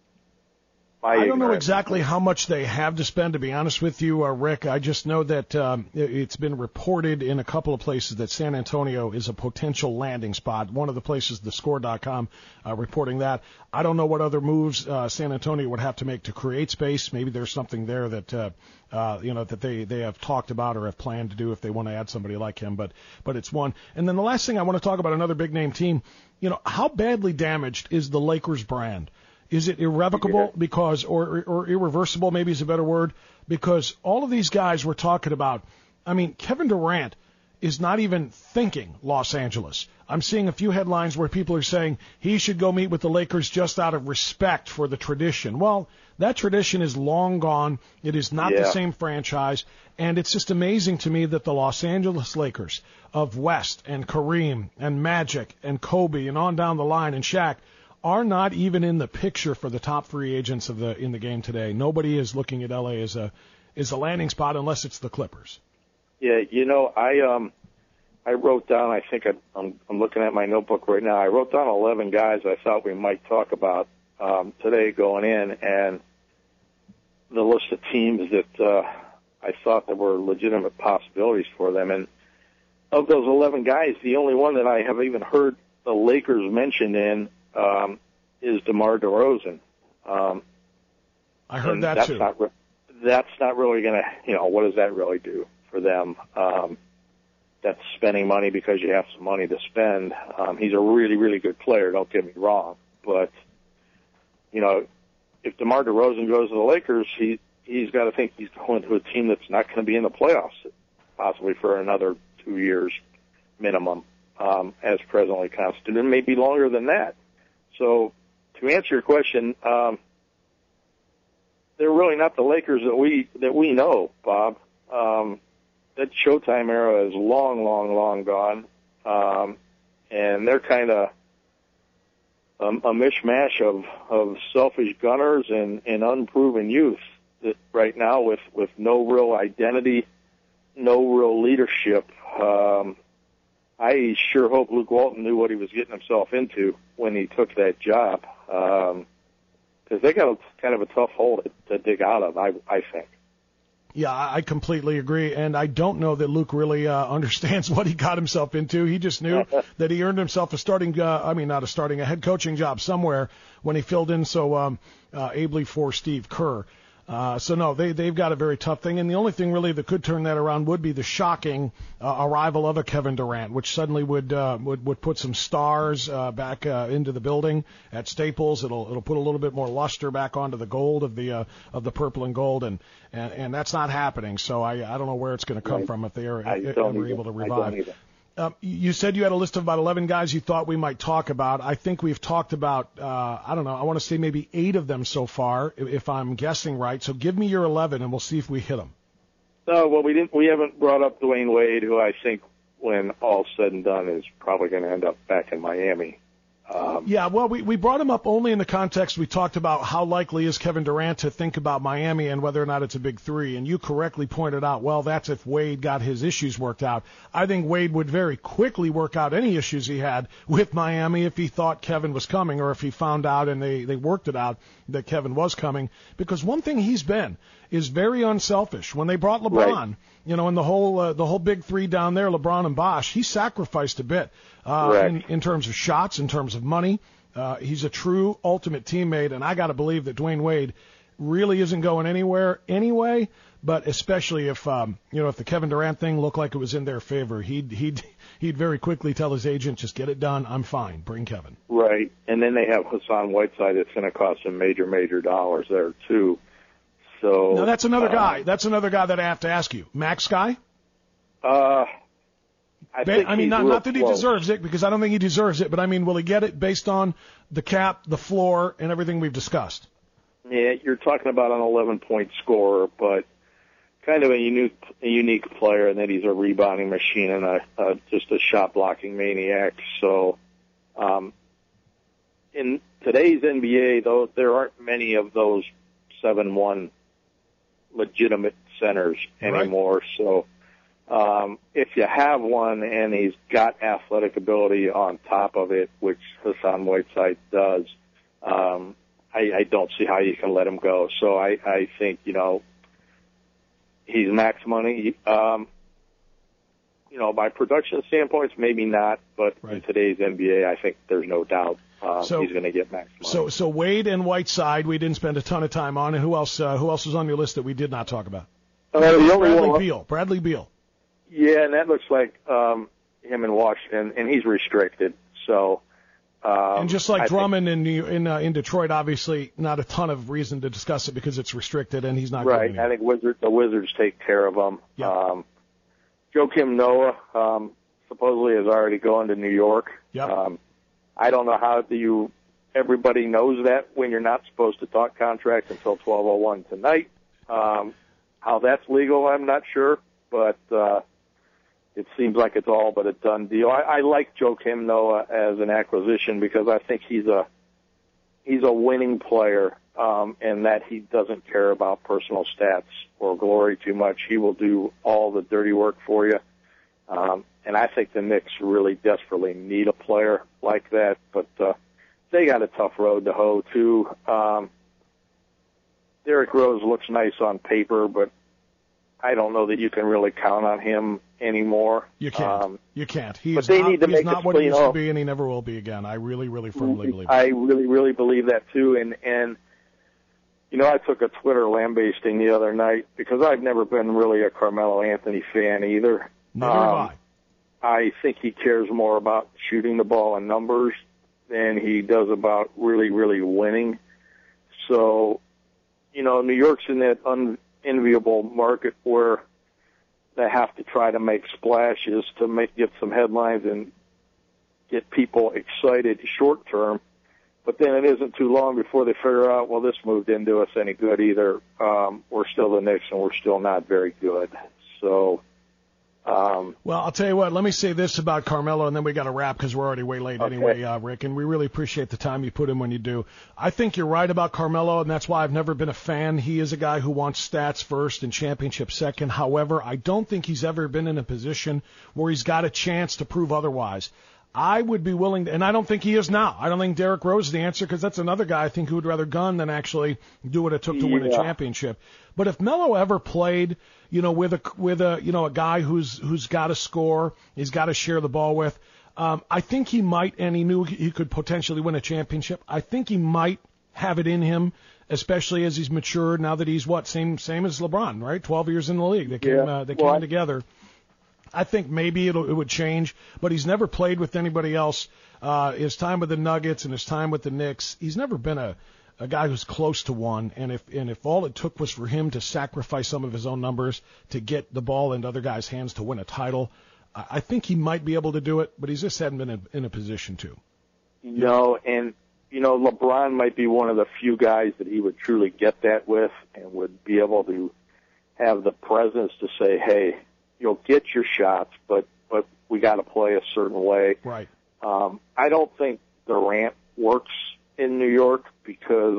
Speaker 6: I don't know exactly how much they have to spend, to be honest with you, Rick. I just know that it's been reported in a couple of places that San Antonio is a potential landing spot. One of the places, thescore.com, reporting that. I don't know what other moves San Antonio would have to make to create space. Maybe there's something there that that they have talked about or have planned to do if they want to add somebody like him. But it's one. And then the last thing I want to talk about, another big name team. How badly damaged is the Lakers brand? Is it irrevocable because, or irreversible maybe is a better word, because all of these guys we're talking about, I mean, Kevin Durant is not even thinking Los Angeles. I'm seeing a few headlines where people are saying he should go meet with the Lakers just out of respect for the tradition. Well, that tradition is long gone. It is not the same franchise. And it's just amazing to me that the Los Angeles Lakers of West and Kareem and Magic and Kobe and on down the line and Shaq are not even in the picture for the top free agents in the game today. Nobody is looking at LA as a landing spot unless it's the Clippers.
Speaker 9: Yeah, I wrote down. I think I'm looking at my notebook right now. I wrote down 11 guys I thought we might talk about today going in, and the list of teams that I thought that were legitimate possibilities for them. And of those 11 guys, the only one that I have even heard the Lakers mentioned in is DeMar DeRozan.
Speaker 6: I heard that too.
Speaker 9: That's not really going to, what does that really do for them? That's spending money because you have some money to spend. He's a really, really good player, don't get me wrong. But, if DeMar DeRozan goes to the Lakers, he's got to think he's going to a team that's not going to be in the playoffs, possibly for another 2 years minimum, as presently constituted, maybe longer than that. So, to answer your question, they're really not the Lakers that we know, Bob. That Showtime era is long, long, long gone, and they're kind of a mishmash of selfish gunners and unproven youth that right now with no real identity, no real leadership. I sure hope Luke Walton knew what he was getting himself into when he took that job, because they got kind of a tough hole to dig out of, I think.
Speaker 6: Yeah, I completely agree, and I don't know that Luke really understands what he got himself into. He just knew that he earned himself a head coaching job somewhere when he filled in so ably for Steve Kerr. So no, they've got a very tough thing, and the only thing really that could turn that around would be the shocking arrival of a Kevin Durant, which suddenly would put some stars back into the building at Staples. It'll put a little bit more luster back onto the gold of the purple and gold, and that's not happening. So I don't know where it's going to come from if they are ever able to revive. You said you had a list of about 11 guys you thought we might talk about. I think we've talked about, I want to say maybe 8 of them so far, if I'm guessing right. So give me your 11, and we'll see if we hit them.
Speaker 9: No, well, we haven't brought up Dwayne Wade, who I think, when all's said and done, is probably going to end up back in Miami.
Speaker 6: We brought him up only in the context we talked about how likely is Kevin Durant to think about Miami and whether or not it's a big three. And you correctly pointed out, well, that's if Wade got his issues worked out. I think Wade would very quickly work out any issues he had with Miami if he thought Kevin was coming, or if he found out and they worked it out that Kevin was coming. Because one thing he's been is very unselfish. When they brought LeBron, and the whole big three down there, LeBron and Bosh, he sacrificed a bit in terms of shots, in terms of money. He's a true ultimate teammate, and I got to believe that Dwayne Wade really isn't going anywhere anyway. But especially if if the Kevin Durant thing looked like it was in their favor, he'd very quickly tell his agent, just get it done. I'm fine. Bring Kevin.
Speaker 9: Right, and then they have Hassan Whiteside. It's going to cost them major dollars there too. So
Speaker 6: now that's another guy. That's another guy that I have to ask you. Max guy?
Speaker 9: I mean,
Speaker 6: not that he deserves it, because I don't think he deserves it, but I mean, will he get it based on the cap, the floor, and everything we've discussed?
Speaker 9: Yeah, you're talking about an 11-point scorer, but kind of a unique player, and that he's a rebounding machine and just a shot blocking maniac. So, in today's NBA, though, there aren't many of those 7-1 legitimate centers anymore. Right. So, if you have one and he's got athletic ability on top of it, which Hassan Whiteside does, I don't see how you can let him go. So I think, he's max money. By production standpoints, maybe not, but in today's NBA, I think there's no doubt he's going to get max money.
Speaker 6: So Wade and Whiteside, we didn't spend a ton of time on. And who else was on your list that we did not talk about? Bradley Beal.
Speaker 9: Yeah, and that looks like him in Washington, and he's restricted. So.
Speaker 6: And just like Drummond in Detroit, obviously not a ton of reason to discuss it because it's restricted and he's not
Speaker 9: right. I think the Wizards take care of him. Yep. Joakim Noah supposedly is already going to New York.
Speaker 6: Yep.
Speaker 9: I don't know how everybody knows that when you're not supposed to talk contracts until 12:01 tonight. How that's legal, I'm not sure, but it seems like it's all but a done deal. I like Joakim Noah as an acquisition because I think he's a winning player, and that he doesn't care about personal stats or glory too much. He will do all the dirty work for you. And I think the Knicks really desperately need a player like that, but they got a tough road to hoe too. Derrick Rose looks nice on paper, but I don't know that you can really count on him anymore.
Speaker 6: You can't. He's
Speaker 9: not
Speaker 6: what he used to be, and he never will be again. I really, really firmly believe that.
Speaker 9: I really, really believe that, too. And I took a Twitter lambasting the other night because I've never been really a Carmelo Anthony fan either.
Speaker 6: Neither have I.
Speaker 9: I think he cares more about shooting the ball in numbers than he does about really, really winning. So, New York's in that unenviable market where they have to try to make splashes to get some headlines and get people excited short term. But then it isn't too long before they figure out, well, this move didn't do us any good either. We're still the Knicks, and we're still not very good. So,
Speaker 6: well, I'll tell you what. Let me say this about Carmelo, and then we got to wrap because we're already way late anyway, Rick. And we really appreciate the time you put in when you do. I think you're right about Carmelo, and that's why I've never been a fan. He is a guy who wants stats first and championship second. However, I don't think he's ever been in a position where he's got a chance to prove otherwise. I would be willing to, and I don't think he is now. I don't think Derrick Rose is the answer because that's another guy I think who would rather gun than actually do what it took to win a championship. But if Melo ever played, with a guy who's got to score, he's got to share the ball with, I think he might, and he knew he could potentially win a championship. I think he might have it in him, especially as he's matured. Now that he's same as LeBron, right? 12 years in the league, they came together. I think maybe it would change, but he's never played with anybody else. His time with the Nuggets and his time with the Knicks, he's never been a guy who's close to one. And if all it took was for him to sacrifice some of his own numbers to get the ball into other guys' hands to win a title, I think he might be able to do it, but he just hadn't been in a position to.
Speaker 9: No, and LeBron might be one of the few guys that he would truly get that with and would be able to have the presence to say, hey, you'll get your shots, but we got to play a certain way.
Speaker 6: Right.
Speaker 9: I don't think Durant works in New York because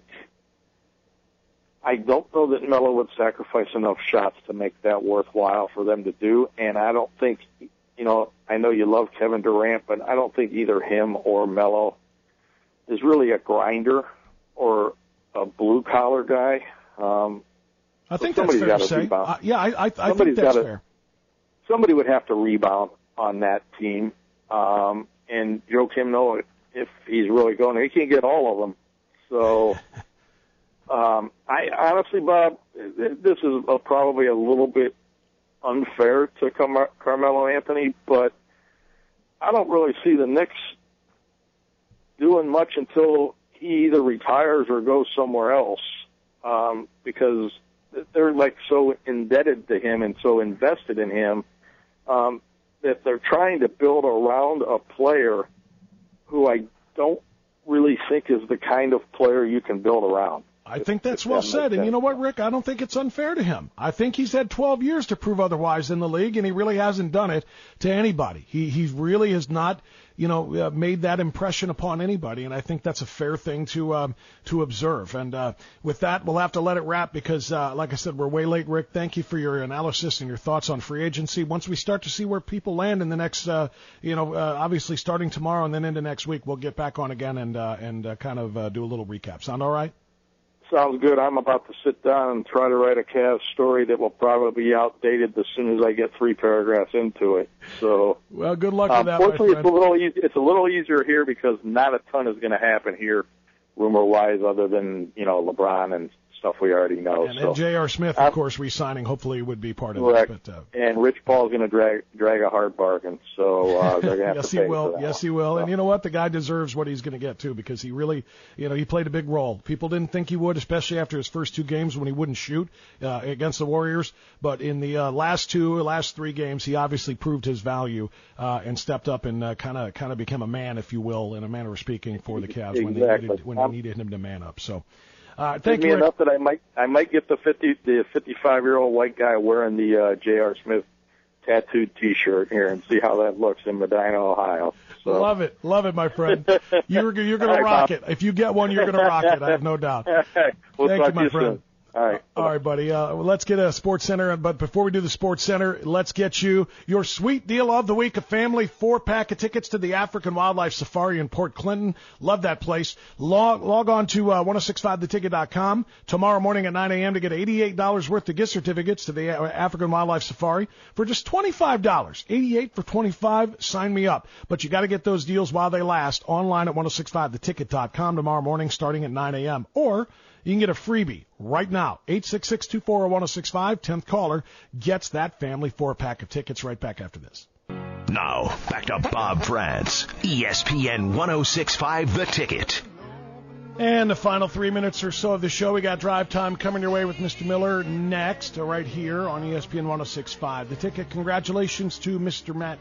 Speaker 9: I don't know that Melo would sacrifice enough shots to make that worthwhile for them to do. And I don't think, I know you love Kevin Durant, but I don't think either him or Melo is really a grinder or a blue collar guy.
Speaker 6: I think that's fair to say. I think that's fair.
Speaker 9: Somebody would have to rebound on that team. And Joakim Noah, if he's really going, he can't get all of them. So I honestly, Bob, this is probably a little bit unfair to Carmelo Anthony, but I don't really see the Knicks doing much until he either retires or goes somewhere else, because they're like so indebted to him and so invested in him that they're trying to build around a player who I don't really think is the kind of player you can build around.
Speaker 6: I think that's well said. And you know what, Rick? I don't think it's unfair to him. I think he's had 12 years to prove otherwise in the league, and he really hasn't done it to anybody. He really has not, made that impression upon anybody, and I think that's a fair thing to observe. And with that, we'll have to let it wrap because, like I said, we're way late, Rick. Thank you for your analysis and your thoughts on free agency. Once we start to see where people land in the next, obviously starting tomorrow and then into next week, we'll get back on again and kind of do a little recap. Sound all right?
Speaker 9: Sounds good. I'm about to sit down and try to write a Cavs story that will probably be outdated as soon as I get 3 paragraphs into it. So,
Speaker 6: well, good luck with that, my
Speaker 9: fortunately,
Speaker 6: friend.
Speaker 9: it's a little easier here because not a ton is going to happen here, rumor-wise, other than LeBron and stuff we already know.
Speaker 6: And J.R. Smith, of course, re-signing, hopefully would be part of
Speaker 9: correct.
Speaker 6: it. But,
Speaker 9: and Rich Paul's going to drag a hard bargain, so they're going to have
Speaker 6: yes,
Speaker 9: to pay
Speaker 6: he will.
Speaker 9: for that.
Speaker 6: Yes, he will. And you know what? The guy deserves what he's going to get, too, because he really, he played a big role. People didn't think he would, especially after his first 2 games when he wouldn't shoot against the Warriors. But in the last 3 games, he obviously proved his value and stepped up and kind of became a man, if you will, in a manner of speaking, for the Cavs when they needed him to man up. So. Thank you.
Speaker 9: Enough that I might get the 55-year-old white guy wearing the J.R. Smith tattooed T-shirt here and see how that looks in Medina, Ohio. So.
Speaker 6: Love it, my friend. You're going to rock it. If you get one, you're going to rock it. I have no doubt.
Speaker 9: We'll
Speaker 6: Thank you, my friend.
Speaker 9: Soon. All right,
Speaker 6: buddy. Let's get a Sports Center. But before we do the Sports Center, let's get you your sweet deal of the week: a family 4-pack of tickets to the African Wildlife Safari in Port Clinton. Love that place. Log on to 1065theticket.com tomorrow morning at 9 a.m. to get $88 worth of gift certificates to the African Wildlife Safari for just $25. $88 for $25. Sign me up. But you got to get those deals while they last online at 1065theticket.com tomorrow morning starting at 9 a.m. Or you can get a freebie right now. 866-240-1065. 10th caller gets that family 4-pack of tickets right back after this.
Speaker 5: Now, back to Bob France, ESPN 1065 The Ticket.
Speaker 6: And the final 3 minutes or so of the show, we got Drive Time coming your way with Mr. Miller next, right here on ESPN 1065 The Ticket. Congratulations to Mr. Matt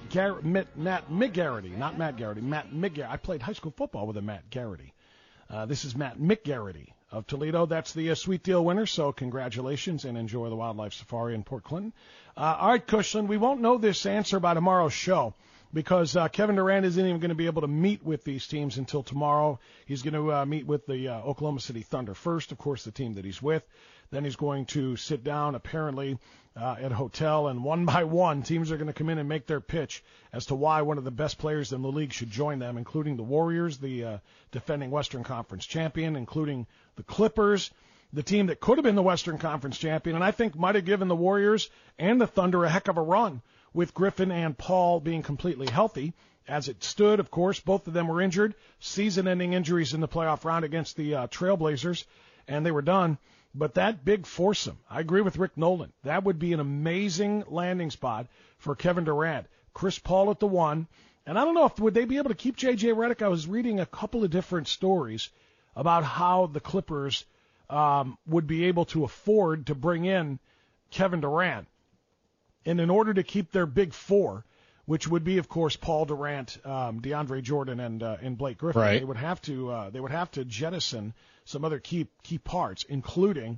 Speaker 6: McGarity. Not Matt Garrity, Matt McGarity. I played high school football with a Matt Garrity. This is Matt McGarity of Toledo. That's the sweet deal winner, so congratulations and enjoy the Wildlife Safari in Port Clinton. All right, Cushland, we won't know this answer by tomorrow's show because Kevin Durant isn't even going to be able to meet with these teams until tomorrow. He's going to meet with the Oklahoma City Thunder first, of course, the team that he's with. Then he's going to sit down, apparently, at a hotel, and one by one, teams are going to come in and make their pitch as to why one of the best players in the league should join them, including the Warriors, the defending Western Conference champion, including the Clippers, the team that could have been the Western Conference champion, and I think might have given the Warriors and the Thunder a heck of a run with Griffin and Paul being completely healthy. As it stood, of course, both of them were injured, season-ending injuries in the playoff round against the Trailblazers, and they were done. But that big foursome, I agree with Rick Nolan, that would be an amazing landing spot for Kevin Durant. Chris Paul at the 1, and I don't know if would they be able to keep J.J. Redick. I was reading a couple of different stories about how the Clippers would be able to afford to bring in Kevin Durant. And in order to keep their big 4, which would be, of course, Paul Durant, DeAndre Jordan, and Blake Griffin,
Speaker 7: right.
Speaker 6: They would have to jettison some other key parts, including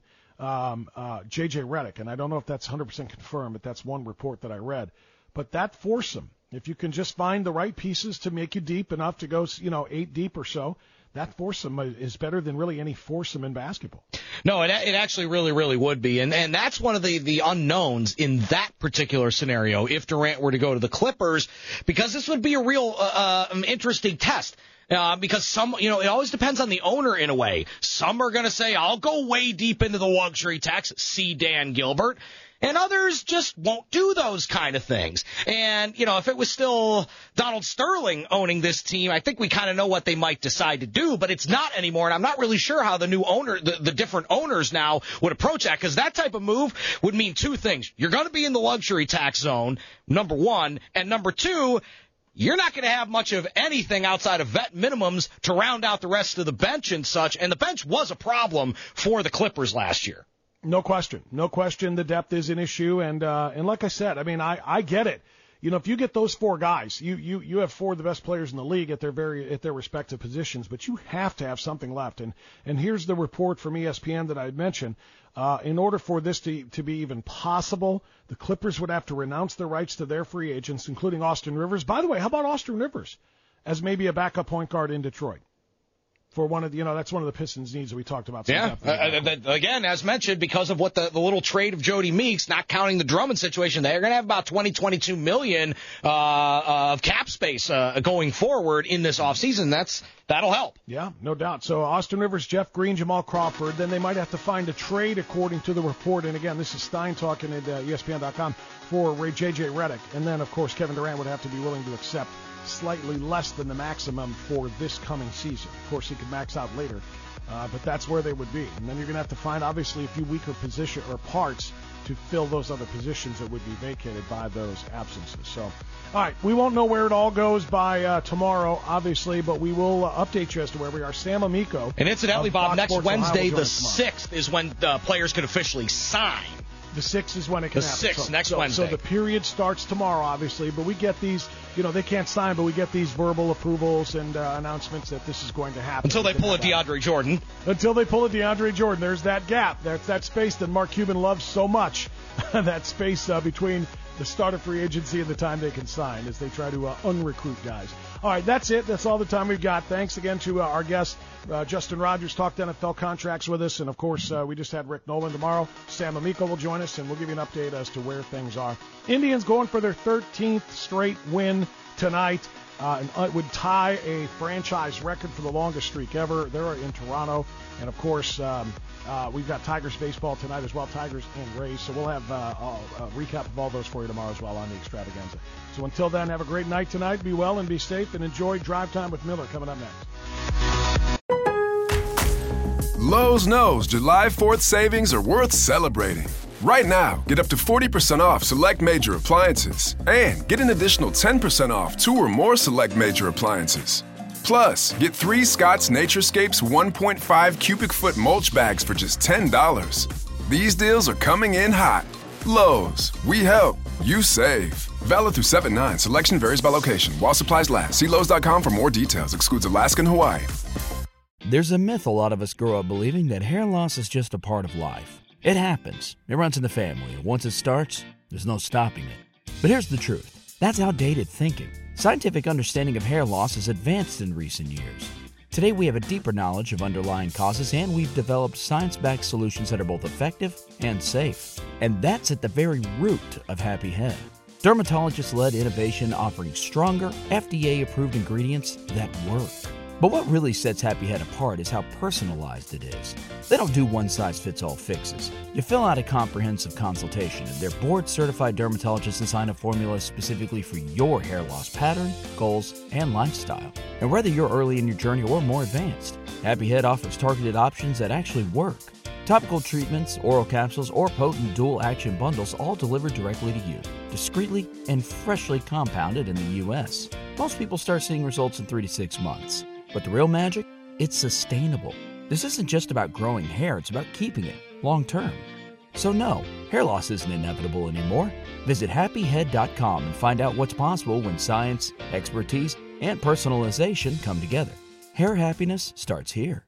Speaker 6: J.J. Redick. And I don't know if that's 100% confirmed, but that's one report that I read. But that foursome, if you can just find the right pieces to make you deep enough to go, 8 deep or so, that foursome is better than really any foursome in basketball.
Speaker 7: No, it actually really, really would be. And that's one of the unknowns in that particular scenario if Durant were to go to the Clippers, because this would be a real interesting test. Because it always depends on the owner in a way. Some are going to say, I'll go way deep into the luxury tax, see Dan Gilbert. and others just won't do those kind of things. And, if it was still Donald Sterling owning this team, I think we kind of know what they might decide to do, but it's not anymore, and I'm not really sure how the new owner, the different owners now would approach that, because that type of move would mean two things. You're going to be in the luxury tax zone, number one, and number two, you're not going to have much of anything outside of vet minimums to round out the rest of the bench and such, and the bench was a problem for the Clippers last year.
Speaker 6: No question. No question the depth is an issue, and like I said, I mean, I get it. If you get those four guys, you have four of the best players in the league at their respective positions, but you have to have something left. And here's the report from ESPN that I had mentioned. In order for this to be even possible, the Clippers would have to renounce their rights to their free agents, including Austin Rivers. By the way, how about Austin Rivers as maybe a backup point guard in Detroit? For one of the, that's one of the Pistons' needs that we talked about.
Speaker 7: Yeah, again, as mentioned, because of what the little trade of Jody Meeks, not counting the Drummond situation, they're going to have about $22 million of cap space going forward in this offseason. That'll help.
Speaker 6: Yeah, no doubt. So Austin Rivers, Jeff Green, Jamal Crawford. Then they might have to find a trade, according to the report. And again, this is Stein talking at ESPN.com for J.J. Redick. And then, of course, Kevin Durant would have to be willing to accept slightly less than the maximum for this coming season. Of course, he could max out later, but that's where they would be. And then you're going to have to find, obviously, a few weaker position or parts to fill those other positions that would be vacated by those absences. So, all right, we won't know where it all goes by tomorrow, obviously, but we will update you as to where we are. Sam Amico.
Speaker 7: And incidentally, Bob, next Wednesday, the 6th, is when players can officially sign.
Speaker 6: The 6th is when it can happen.
Speaker 7: The 6th, next Wednesday.
Speaker 6: So the period starts tomorrow, obviously, but we get these, they can't sign, but we get these verbal approvals and announcements that this is going to happen.
Speaker 7: Until they pull a DeAndre Jordan.
Speaker 6: Until they pull a DeAndre Jordan. There's that gap. There's that space that Mark Cuban loves so much, that space between the start of free agency and the time they can sign as they try to unrecruit guys. All right, that's it. That's all the time we've got. Thanks again to our guest, Justin Rogers, talked NFL contracts with us. And, of course, we just had Rick Nolan tomorrow. Sam Amico will join us, and we'll give you an update as to where things are. Indians going for their 13th straight win tonight. And would tie a franchise record for the longest streak ever. They're in Toronto. And, of course, we've got Tigers baseball tonight as well, Tigers and Rays. So we'll have a recap of all those for you tomorrow as well on the Extravaganza. So until then, have a great night tonight. Be well and be safe, and enjoy Drive Time with Miller coming up next.
Speaker 1: Lowe's knows July 4th savings are worth celebrating. Right now, get up to 40% off select major appliances and get an additional 10% off 2 or more select major appliances. Plus, get 3 Scott's Naturescapes 1.5 cubic foot mulch bags for just $10. These deals are coming in hot. Lowe's, we help, you save. Valid through 7/9. Selection varies by location. While supplies last. See Lowe's.com for more details. Excludes Alaska and Hawaii.
Speaker 8: There's a myth a lot of us grow up believing that hair loss is just a part of life. It happens. It runs in the family. And once it starts, there's no stopping it. But here's the truth. That's outdated thinking. Scientific understanding of hair loss has advanced in recent years. Today we have a deeper knowledge of underlying causes, and we've developed science-backed solutions that are both effective and safe. And that's at the very root of Happy Head. Dermatologist-led innovation offering stronger, FDA-approved ingredients that work. But what really sets Happy Head apart is how personalized it is. They don't do one-size-fits-all fixes. You fill out a comprehensive consultation, and their board-certified dermatologists design a formula specifically for your hair loss pattern, goals, and lifestyle. And whether you're early in your journey or more advanced, Happy Head offers targeted options that actually work. Topical treatments, oral capsules, or potent dual-action bundles all delivered directly to you, discreetly and freshly compounded in the U.S. Most people start seeing results in 3 to 6 months. But the real magic? It's sustainable. This isn't just about growing hair, it's about keeping it long term. So no, hair loss isn't inevitable anymore. Visit happyhead.com and find out what's possible when science, expertise, and personalization come together. Hair happiness starts here.